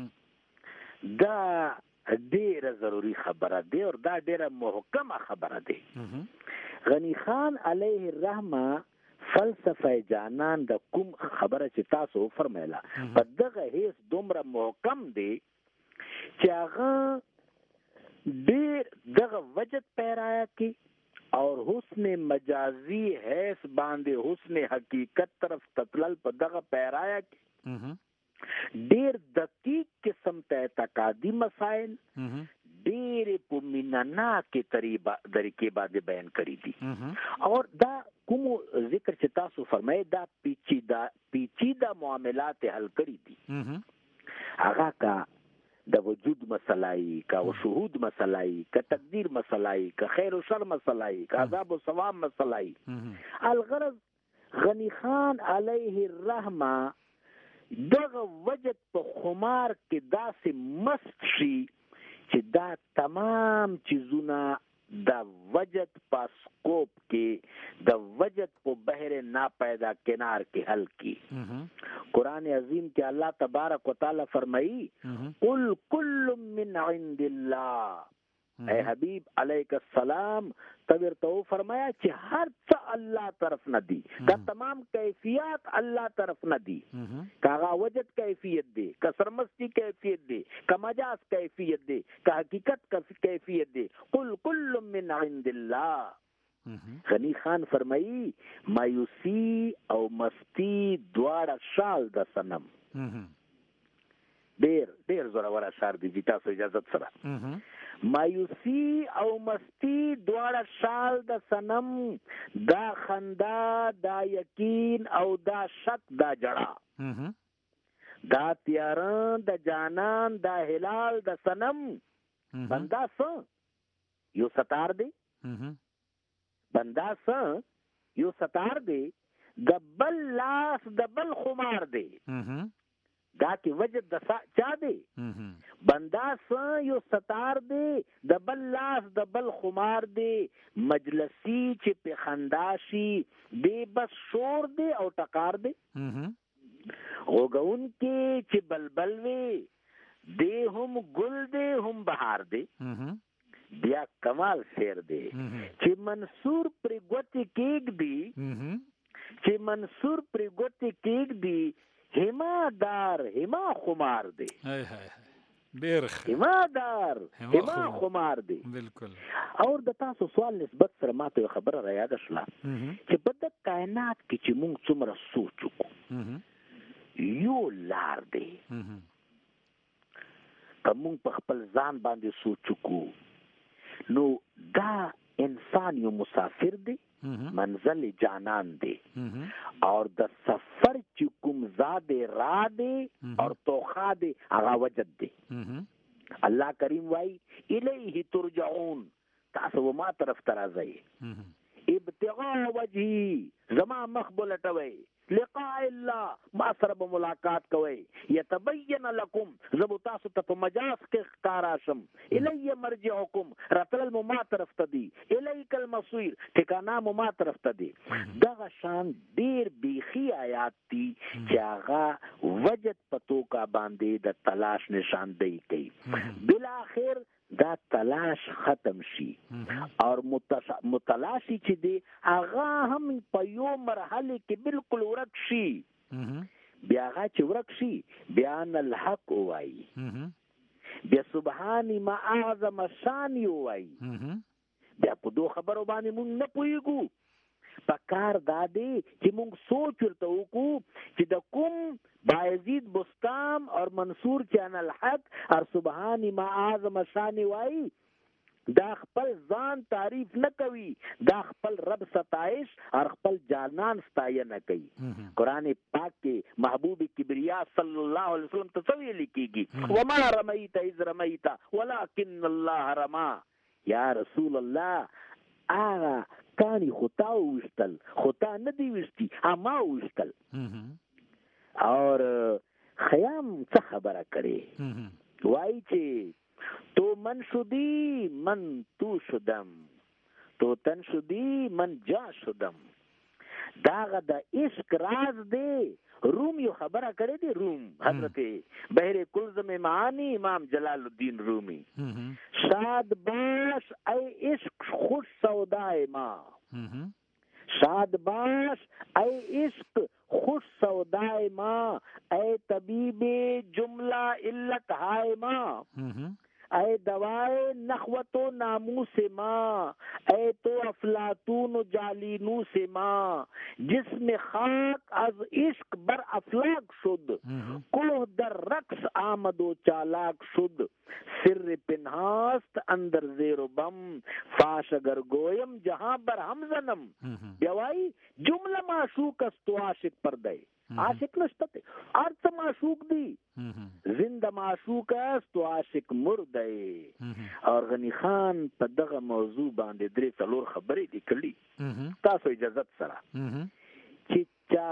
دا ډیره ضروری خبره دی او دا ډیره محکمه خبره دی غنی خان علیه الرحمه فلسفه جانان د کوم خبره چې تاسو فرمایله په دغه هیڅ دومره محکم دی چې هغه ډیر دغه وجد پیرایا کی اور حسن مجازی حیث باندې حسن حقیقت طرف تطلل په دغه پیرایا کی ډیر دقیق قسم ته اعتقادي مسائل ډیر په مینانا کې طریقې باندې بیان کړی دي اور دا کوم ذکر چې تاسو فرمایي دا پیچیده معاملات حل کړی دي هغه کا د وجود مسلای کا شهود مسلای کا تقدیر مسلای کا خیر و شر مسلای کا عذاب و ثواب مسلای الغرض غنی خان علیه الرحمه دغه وجد په خمار کې داسې مست شي چې دا تمام چیزونه د وجد په سکوپ کې د وجد په بحر ناپیدا کنار کې حل کی قرآن عظیم کې الله تبارک و تعالی فرمایي قل کل من عند الله اے حبیب علیک السلام تبر تو فرمایا چې هر څه الله طرف نه دی دا تمام کیفیت الله طرف نه دی کاغه وجد کیفیت دی کا سرمستی کیفیت دی کا مجاز کیفیت دی کا حقیقت کا کیفیت دی قل کل من عند الله غنی خان فرمائی مایوسی او مستی دواړه شال د صنم ډیر زوره اشعار دي چې تاسو اجازه سره مایوسی او مستی دواړه شال د صنم دا خندا دا یقین او دا شک دا جړه دا تیاران د جانان دا هلال د صنم بندا یو ستار دی بندا یو ستار دی د بل لاس د بل خمار دی دا کی وجد د چا دی بندا یو ستار دی د بل لاس د بل خمار دی مجلسی چې په خنداشي دی بس شور دی او ټکار دی غوګون کې چې بلبل وي دې هم ګل دې هم بهار دې بیا کمال شعر دې چې منصور پر ګوتې کېږدي چې منصور پر ګوتې کېږدي همادار هما خمار دې ډیر همادار هما خمار دی بالکل. اور د تاسو سوال نسبت سره ماته خبره را یاد شله چې په د کائنات کې چې موږ څومره سوچ وکړو یو لار دی که موږ په خپل ځان باندې سوچ وکړو نو دا انسان یو مسافر دی منزل جانان دی اور د سفر چې کوم زاد را دی اور توخا دی هغه وجد دی الله کریم وای الیه ترجعون تاسو ما طرف ترازی ابتغاء وجهی زما مخبل ټوي لقاء الله ما سره ملاقات کوي يتبين لكم زب تاسو ته په مجاز کې ښکاراشم الی مرجعکم رتل ما طرف ته دی الیک المصير ټکانا ما طرف ته دی دغه شان ډیر بیخي آیات دي چې هغه وجد پتو کا باندې د تلاش نشاندهی کوي بلا اخر دا تلاش ختم شي اور متلاشي چې دی هغه هم په یو مرحله کې بالکل ورک شي بیا هغه چې ورک شي بیان الحق وای بیا سبحان ما اعظم شان وای بیا په دوه خبرو باندې مونږ نه پوهیږو پکار دادی چې مونږ سوچ ورته وکړو چې د کوم بایزید بستام اور منصور چان الحق اور سبحان ما اعظم شان وای دا خپل ځان تعریف نه کوي دا خپل رب ستایش اور خپل جانان ستاینه کوي قرآن پاک کې محبوب کبریا صلی الله علیه وسلم تصویر لیکيږي وما رمیت اذ رمیت ولکن الله رما یا رسول الله آغا کانی خطا وشتل خطا ندی وشتی اما وشتل اور خیام څه خبره کړي وای چې تو من شدی من تو شدم تو تن شدی من جا شدم داغه د عشق راز دی روم یو خبره کړي دی روم حضرت بحر کلزم معانی امام جلال الدین رومی شاد باش ای عشق خوش سودای ما شاد باش ای عشق خوش سودای ما اے طبیب جملہ علت ہائے ما اے دوائے نخوت و ناموس ماں اے تو افلاطون و جالینوس ماں جس میں خاک از عشق بر افلاک شد کوہ در رقص آمد و چالاک شد سر پنہاست اندر زیر و بم فاش اگر گویم جہاں بر ہم زنم بیوائی جملہ معشوق است تو عاشق پر دے عاشق نشته ارث معشوق دی زنده معشوق است تو عاشق مرده اور غنی خان په دغه موضوع باندې درې څلور خبرې دي کړي تاسو اجازه سره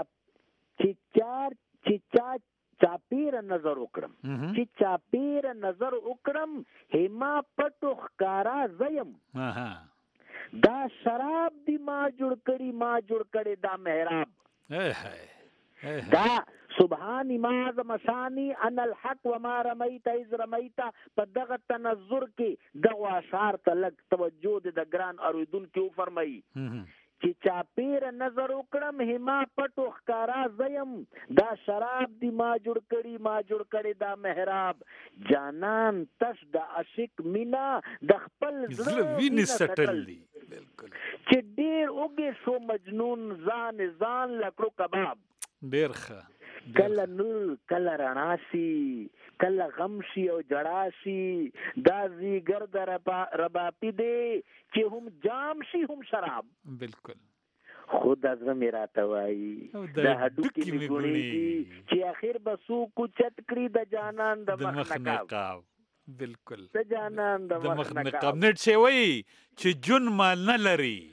چې چاپیر نظر وکړم چې چاپیر نظر وکړم هما پټو ښکارا زیم دا شراب دی ما جوړ کړي دا محراب دا سبحان ما اعظم شانی ان الحق وما رمیت اذ رمیت په دغه تنظر کې دغه اشعار ته لږ توجه د ګران اوریدونکو فرمایي چې چاپیر نظر وکړم هما پټو ښکارا زیم دا شراب دی ما جوړ کړي دا محراب جانان تش د عاشق مینا د خپل زړه ویني سټل دی بالکل چې ډیر اوګه شو مجنون ځان لکړو کباب ډیر ښه کله نور کله رڼا شي کله غم شي او جړا شي دا زیګر د رباپی دی چې هم جام شي هم شراب بالکل خود از می راته وایي د هډوکي می ګونی چې اخر بسو کوچت کړی د جانان د مخ نقاب بالکل د جانان د مخ نقاب نت شي وای چې جون مان نه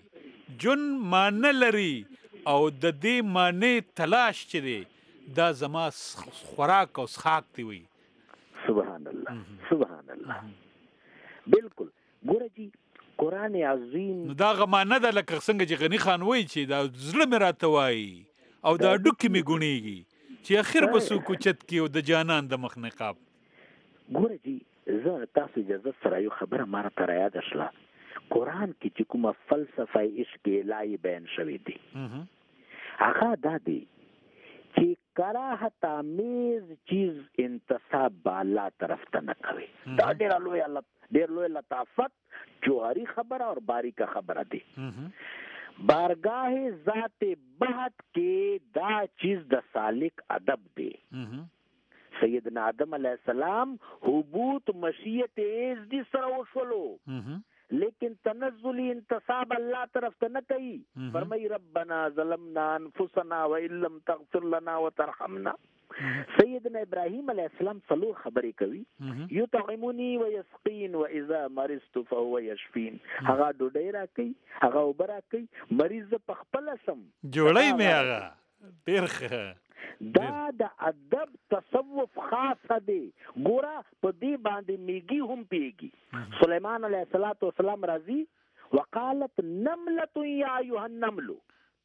لري او د دې معنی تلاش چي دا زما خوراک او سخاک دی وي سبحان الله بالکل ګوره جی قرآن عظیم دا غمانه ده لکه څنګه چې غنی خان وای چې دا زړه مې راته وای او دا ډوکې مې ګونیږي چې اخر به سو کوچت کې د جانان د مخ نقاب. ګوره جی زه تاسو اجازه سره یو خبره ماره تر یاد شله. قرآن کې چې کومه فلسفه عشق الهی بیان شوی دی هغه دا دی چې کراهت آمیز چیز انتصاب به الله طرف ته نه کوي. دا ډېر لوی لطافت جوهری خبره اور باریکه خبره دی. بارگاہ ذات بہت کے دا چیز دا سالک ادب دے. سیدنا آدم علیہ السلام حبوط مشیت ایز دی سروشولو لیکن تنزلی انتصاب اللہ طرف تا نہ کئی. فرمائی ربنا ظلمنا انفسنا وإن لم تغفر لنا وترحمنا. سیدنا ابراہیم علیہ السلام صلو خبری کوي یطعمنی ویسقین واذا مرضت فهو یشفین. هغه ډوډۍ راکوي هغه اوبه راکوي مریض په خپل سم جوړی مې هغه ډېر ښه. دا د ادب تصوف خاصه دی. ګوره په دې باندې میږي هم پیږي. سلیمان علیه السلام راځي وقالت نملة یا ایها النمل.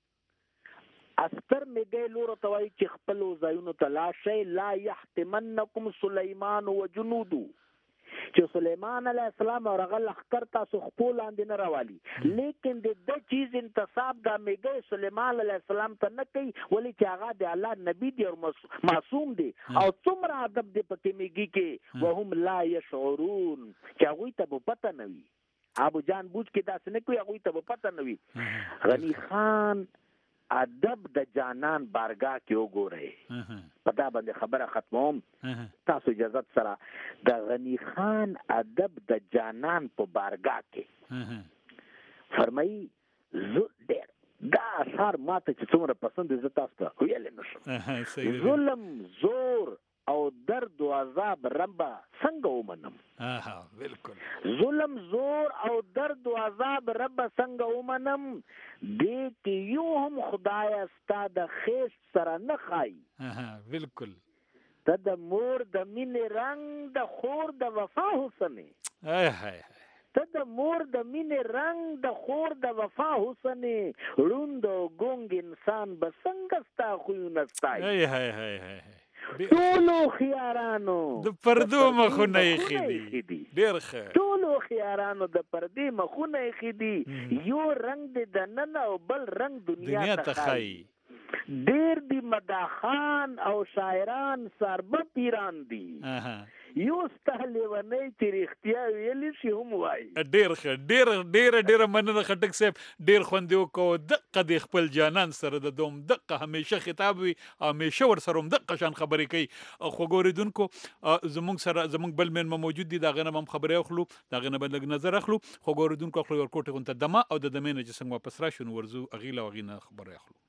استر میں گئے لور توای چې خپل ځایونو تلاشي لا يحتمنکم سلیمان وجنودو. چې سلیمان علیه السلام اور هغه لښکر تاسو خپل لاندې نه راوالي لیکن د چیز انتصاب دا میګي سلیمان علیه السلام ته نه کوي ولی چې هغه د الله نبی دی او معصوم دی او څومره ادب دی پکې میګي کې وهم لا يشعرون چې هغه ته پته نه وي. ابو جان بوج کې داس نه کوي هغه ته پته نه وي. غنی خان ادب د جانان بارگاہ کې وګورئ. پتا باندې خبره ختموم تاسو اجازه سره. د غنی خان ادب د جانان په بارگاہ کې فرمایي دا اثر ماته چې څومره پسند زه تاسو ته ویل نشم. ظلم زور او درد و عذاب رب څنګه ومنم. ظلم زور او درد و عذاب رب څنګه ومنم. دې کې یو هم خدای ستا د خیش سره نه خای. بالکل ته د مور د مینې رنگ د خور د وفا حسن. ته د مور د مینې رنگ د خور د وفا حسن. روند او ګونګ انسان به څنګه ستا خویونه ستای. ټولو خيارانو د پردو مخونه یې خېدي. ډېر ښه. ټولو خيارانو د پردې مخونه یې خېدي. یو رنگ د نن او بل رنگ دنیا ته خای. ډېر دی مداخان او شاعران سربه پیران دي. یو ستهلې ونی چې رښتیا ویلی شي هم وایي. ډېر ښه. ډېره مننه خټک صاحب. ډېر خوند یې وکړو. دقه د خپل جانان سره د دوم دقه همیشه خطاب وي همیشه ورسره هم دقه شان خبرې کوي. خو ګورېدونکو زموږ سره زموږ بل مېلمه موجود دي د هغه نه هم خبرې اخلو د هغې نه به لږ نظر اخلو. خو ګورېدونکو اخلو ورکوټې غونته دمه او د دمې نه چې څنګه واپس راشو نو ورځو هغې له هغې نه خبرې اخلو.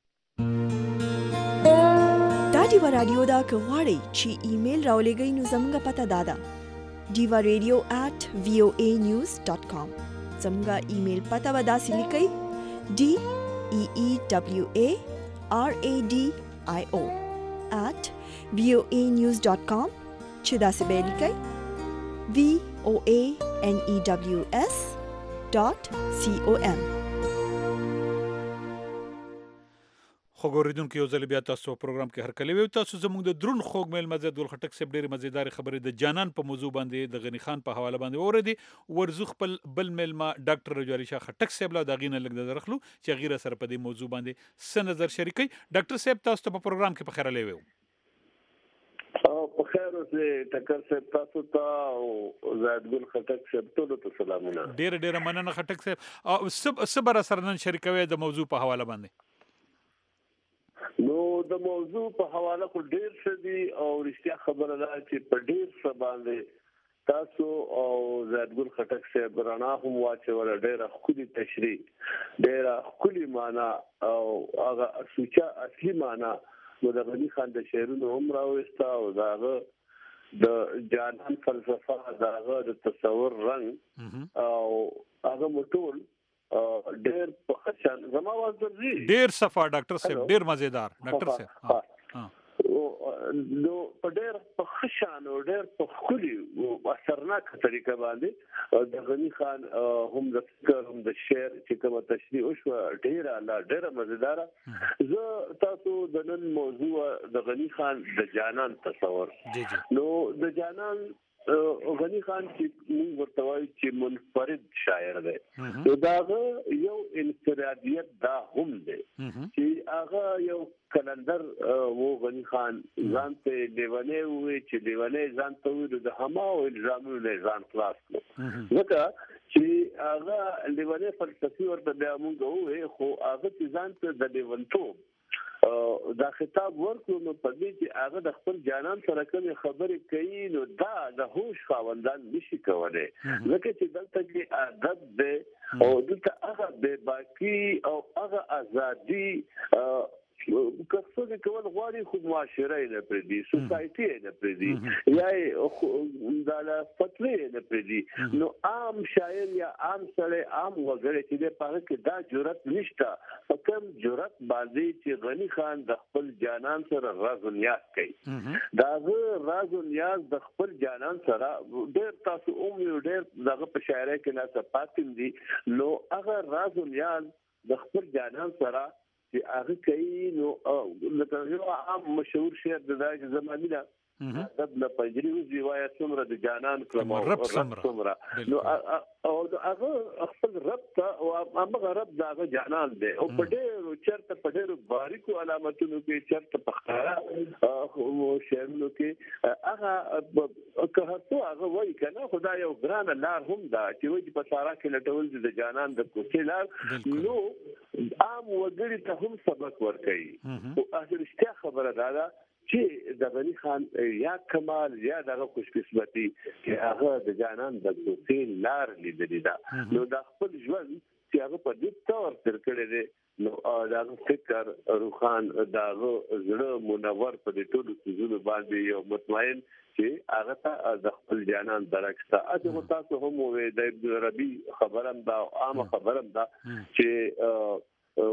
دا ډیوا رادیو دا که غواړئ چې ایمیل راولېږئ نو زموږ پته دا ده diva@voanews.com. زموږ ایمیل پته به داسې لیکئ DEEWARADIO@voanews.com چې داسې به لیکئ VOANEWS.com. خو ګورېدونکو یو ځل بیا تاسو په پروګرام کې هرکلی وي. تاسو زموږ د دروند خوږ میلمه عبدل خټک صاحب ډېرې مزیدارې خبرې د جانان په موضوع باندې د غني خان په حواله باندې واورېدې. ورځو خپل بل میلمه ډاکټر رجواري شاه خټک صاحب له د هغې نه لږ نظر اخلو چې هغې را سره په دې موضوع باندې څه نظر شریکوي. ډاکټر صاحب تاسو ته په پروګرام کې پخیر راغلی وو. په خیر اوسې ټکر صاحب تاسو ته او زیدګل خټک صاحب ټولو ته سلامونه. ډېره مننه خټک صاحب. څه به را سره نن شریکوئ د موضوع په حواله باندې؟ نو د موضوع په حواله خو ډېر څه دي او رښتیا خبره ده چې په ډېر څه باندې تاسو او زیدګل خټک صاحب رڼا هم واچوله. ډېره ښکلې تشریح ډېره ښکلې معنا او هغه سوچه اصلي معنا نو د غني خان د شعرونو هم راوسته او د هغه د جانان فلسفه د هغه د تصور رنګ او هغه مټول ډېر په خشن زما واز درځي. ډېر صفا ډاکټر صاحب ډېر مزیدار ډاکټر صاحب. نو په ډېر په خشان او ډېر په خولي او اثرناک طریقه باندې د غنی خان هم د فکر هم د شعر چې کومه تشریح وشو ډېره مزیدار. زه تاسو د نن موضوع د غنی خان د جانان تصور نو د جانان غنی خان چې موږ ورته وایو چې منفرد شاعر دی نو داغه یو انفرادیت دا هم دی چې هغه یو کلندر وو غنی خان ځان ته دیوانه وي چې دیوانه ځان ته وي د هما او الزامونو نه ځان خلاص کړو ځکه چې هغه دیوانه فلسفي ورته بیا موږ وایو خو هغه چې ځان ته د دیوانتوب دا خطاب ورکو نو په دې چې هغه د خپل جانان سره کوم خبرې کوي نو دا د هوش خاوندان نشي کولای ځکه چې دلته کې ادب دی او دلته هغه به باقي او هغه ازادي کڅوګه کول غواړي خو معاشره نه پردي سوسايټي نه پردي یا د لا فتوی نه پردي نو عام شاعر یا عام سړی عام وګړي چې د پاره کې دا جرأت نشته په کوم جرأت باندې چې غنی خان د خپل جانان سره راز و نیاز کوي دا راز و نیاز د خپل جانان سره ډېر تاسو ډېر دغه په شاعرۍ کې نه پاتې دي نو هغه راز و نیاز د خپل جانان سره چې هغه کوي نو لکه یو عام مشهور شعر د دغه زمانه ده د پنځري روایت څومره د جانان کلمه رب څومره نو او هغه خپل رب ته او هغه رب دغه جانان دی او په ډېر چرته په ډېر باریکو علامتونو کې چرته په ښکارا شعرونو کې هغه که هغه وایي کنه خدای یو ګران لار هم دا چې وایي په سارا کې لټول د جانان د کوڅې لار نو عام وګړي ته هم سبق ورکوي او اخر اشتیا خبره ده چې د غنی خان یا کمال یا دغه خوشقسمتي چې هغه د جانان د کوڅې لار لیدلې ده نو د خپل ژوند چې هغه په دې تور تر کړی دی نو دا فکر روخان داغه زړه منور په دې ټولو څیزونو باندې یو مطمئن چې هغه ته د خپل جانان درکسته اته تاسو هم وې د ابن ربی خبرم دا عام خبرم دا چې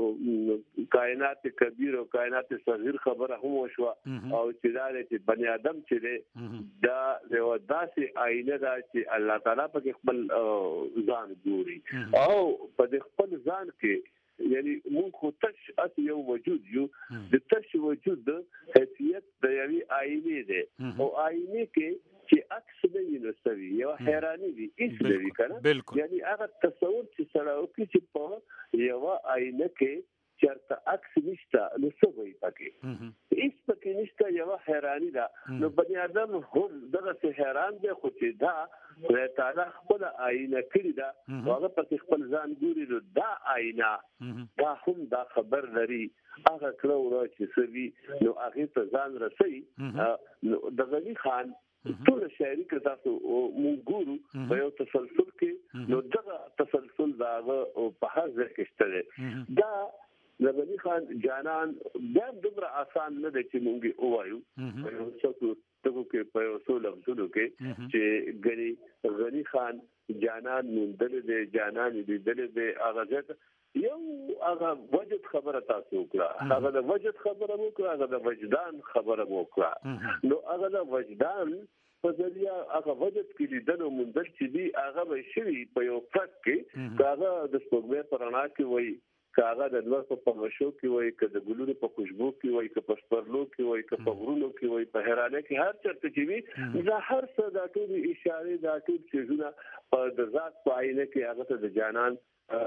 کائنات کبیر او کائنات صغیر خبره هم وشو او چې دا چې بنی آدم چې دا یو داسې آینه ده چې الله تعالی په خپل ځان ګوري او په خپل ځان کې یعنی موږ خو تش یو وجود یو د تش وجود د حیثیت د یوې آینه ده او آینه کې چې عکس نه ویني یو حیرانی دي هیڅ نه وی کنه یعنی هغه تصور چې سره او چې په یو آینه کې چرته عکس نشته نو څه وایي پکې هیڅ پکې نشته یو حیرانی ده نو بنی آدم هم دغه حیران دی خو چې دا خدای تعالی خپل آینه کړی ده هغه په خپل ځان ګوري نو دا آینه دا هم دا خبر لري هغه کړو چې سوي نو هغه ته ځان رسي نو د غنی خان ټول شاعري کې تاسو مونږ ګورو په یو تسلسل کې نو دغه تسلسل دا په هر ځای کې شته دا د غنی خان جانان بیا دومره آسان نه دی چې مونږ وایو په یو څو ټکو کې په یو څو لفظونو کې چې غنی خان جانان مندل دی جانان دی دل دی هغه ځکه یو هغه وجد خبره تاسو وکړه هغه د وجد خبره وکړه هغه د وجدان خبره وکړه نو هغه د وجدان په ذریعہ هغه وجد کې لیدنه مندل چې دی هغه به شي په یو فرق کې هغه د سپوږمۍ پرانا کې وایي کاغه د نور په پمشو کې وایي ک د ګلونو په خوشبو کې وایي ک په سپرلو کې وایي ک په غرونو کې وایي په هرانه کې هر چرته چې وي دا هر څه د ټول اشاره د ټول چیزونه په د ذات په آینه کې هغه ته د جانان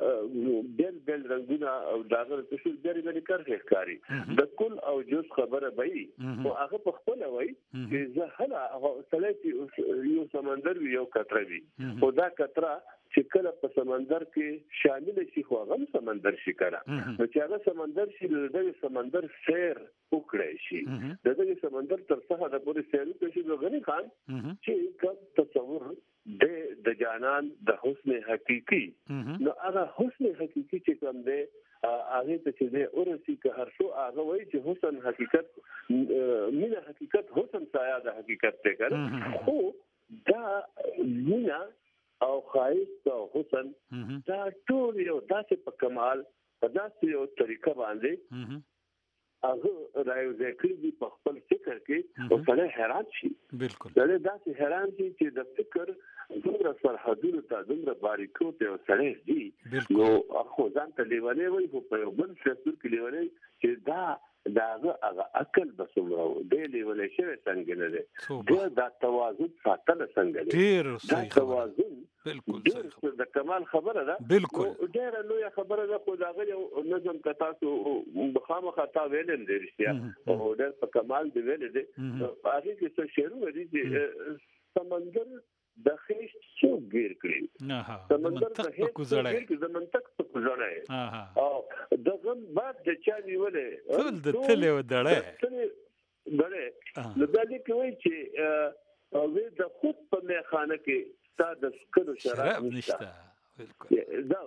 بل رنگونه او داغه تشو ډېر ډېر کار ښکاری د کل او جز خبره وایي او هغه په خپل وایي چې زه هله سلطي یو سمندر یو کتره وي او دا کتره چې کله په سمندر کې شامل شي خو هغه سمندر شي کړه نو چې هغه سمندر شي د سمندر سیر وکړي شي دغه سمندر تر څه د پوره سیر وکړي شي غنی خان چې کوم تصور د جانان د حسن حقيقي نو هغه حسن حقيقي چې کوم دی هغه ته چې دی اورسي که هر څو هغه وایي چې حسن حقیقت مینه حقیقت حسن سایه د حقیقت ته کړه خو دا مینه او خایست او حسن دا ټول یو داسې په کمال په داسې یو طریقه باندې هغه رايوځای کړی دي په خپل فکر کې او سره حیران شي. بالکل دا داسې حیران شي چې د فکر دومره سرحدونو ته دومره باریکو ته سره دي نو خو ځان ته لیوالې وي خو په یو بل فکر کې لیوالې چې دا عقل بسمره دی لیوالې شوی څنګه نه دی دا توازن ساتل څنګه دی ډیر صحیح توازن بالکل د کمال خبره ده بالکل ډیر لوی خبره ده خو دا غو نظم ک تاسو بخامه خطا ویلم دی رښتیا او ډیر په کمال دی ویل دي هغه کې څه شعر ودی چې سمندر د خېش څو ګیر کړی سمندر د هیڅ ګیر کې د منطق په کوزړای او د غم بعد د چا نیولې ټول د تله ودړې نو دا دې کوي چې وې د خود په میخانه کې ستاسو سکرو شراب نشته بالکل دا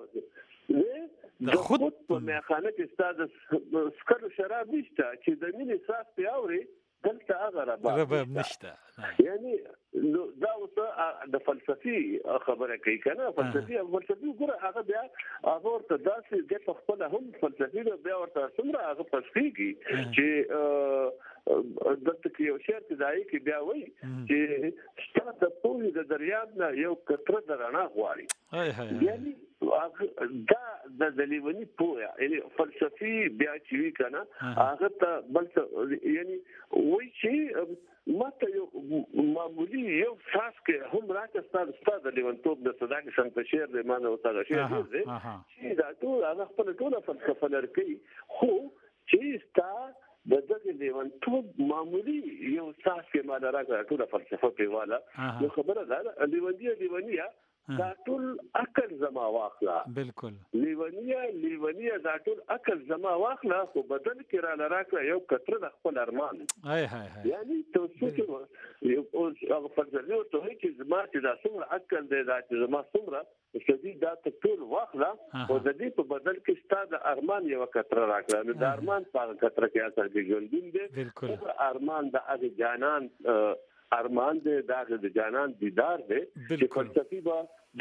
د خود په میخانه کې ستاسو سکرو شراب نشته چې د مینې ساس په اوري دلته هغه رباب نشته یعنی دا اوسه د فلسفي خبره کوي کنه فلسفي ګوره هغه بیا هغه ورته داسې د خپل هم فلسفي بیا ورته څومره هغه پسخيږي چې دلته کې یو شعر کې دای کې بیا وایي چې ستاسو د پوهې د دریاب نه یو قطره درنا غواړي یعنی دا د لیونی پوهه یعنی فلسفي بیا چې وی کنه هغه ته بل یعنی وایي چې ماته یو معمولی یو ساس کې هم راځي ستاسو د لیونتوب د صدا کې څنګه شعر دی مانه او تاسو شعر دی چې دا ټول هغه خپل ټول فلسفه لري خو چې ستاسو د دغه لیونتوب معمولی یو ساس کې ما راځي ټول فلسفه په والا نو خبره ده لیونیه دا ټول عقل زما واخلا بالکل لیونیه دا ټول عقل زما واخلا خو بدل کې را لراکړه یو کتر د خپل ارمان یعنی ته څه یو هغه فلسفي ته چې زما چې دا څومره عقل دی دا چې زما څومره شدید دا ټول واخلا او د دې په بدل کې ستاسو ارمان یو کتر راکړه نو د ارمان په کتر کې اثر کې ژوندون دی بالکل ارمان د هغه جانان ارمان دې داغه د جانان دیدار دې چې فلسفي با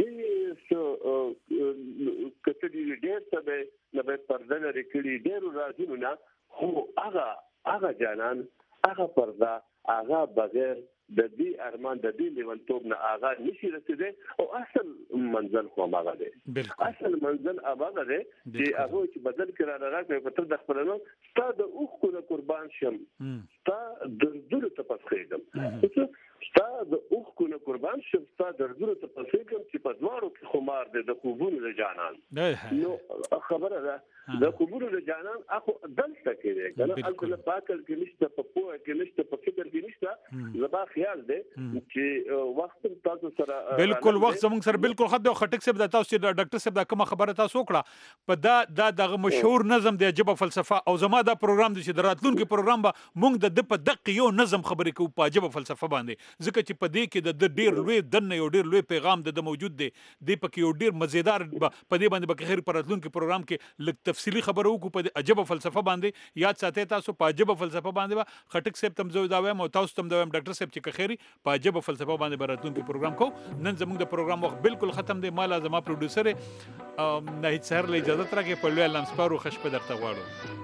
دې کتدي ډېر څه نه به پرده لري کړي ډېر راځي نه خو هغه جانان هغه پرده هغه بغیر د دې ارمان د دې لیونتوب نه هغه نشي رسیدي او اصل منزل خو هغه دی اصل منزل هغه دی چې هغه چې بدل کړه راځي په تر د خپلونو ستاسو د اوخ کو قربان شم ستاسو دردو ته پسخېدم ستاسو د اوخ کو قربان شم ستاسو دردو ته پسخېدم چې په دوارو کې خمار دی د خوبونو د جانان نو خبره ده د خوبونو د جانان اخو دلته کې دی کنه الکل پاکل کې نشته په پوهه کې نشته په فکر کې نشته زما خیال دی چې وخت تاسو سره بالکل وخت زموږ سره بالکل خدای خټک صاحب د تاسو د ډاکټر صاحب د کومه خبره تاسو وکړه په دغه مشهور نظم د جبه فلسفه او زما دا پروګرام د دراتلونکو پروګرام به مونږ د په دقیق یو نظم خبرې کوو په جبه فلسفه باندې ځکه چې په دې کې د ډیر لوی دنه یو ډیر لوی پیغام د موجود دی د پکې یو ډیر مزیدار په دې باندې به خیر پراتلونکو پروګرام کې لږ تفصیلی خبرو کو په عجبه فلسفه باندې یاد ساتي تاسو په عجبه فلسفه باندې خټک صاحب تم زو دا وایم او تاسو تم دا وایم ډاکټر صاحب چې خیری په عجبه فلسفه باندې براتلونکو پروګرام کو نن زموږ د پروګرام وخت بالکل ختم دی مال زما پروډوسر نه هیڅ سر له اجازه ترکه په لوی لمسپارو خش په درته غواړو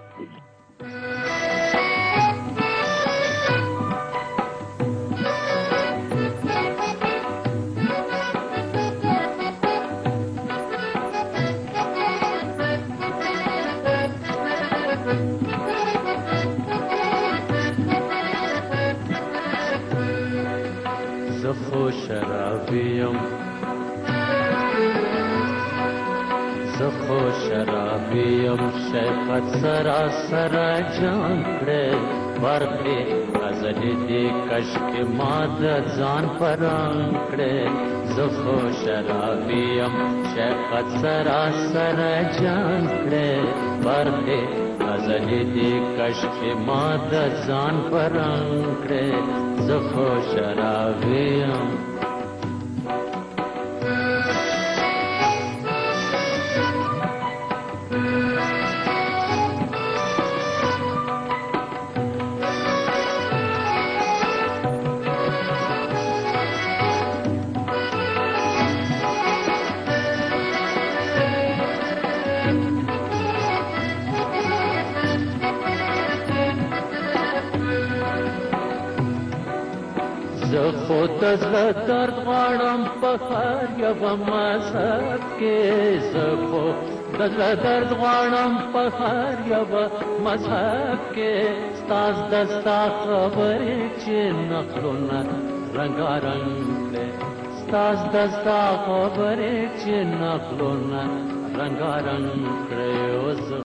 شرابیم زخو شرابیم شیخت سراسر جان کړه ورته غزل دې کشک ماد ځان پران کړه زخو شرابیم شیخت سراسر جان کړه ورته غزل دې کشک ماد ځان پران کړه زخو شرابیم خو د زړه درد غواړم په هر یو مذهب کې زه خو د زړه درد غواړم په هر یو مذهب کې ستاس دستا خبرې چې نقلونه رنګارنګ کړې ستاس دستا خبرې چې نقلونه رنګارنګ کړې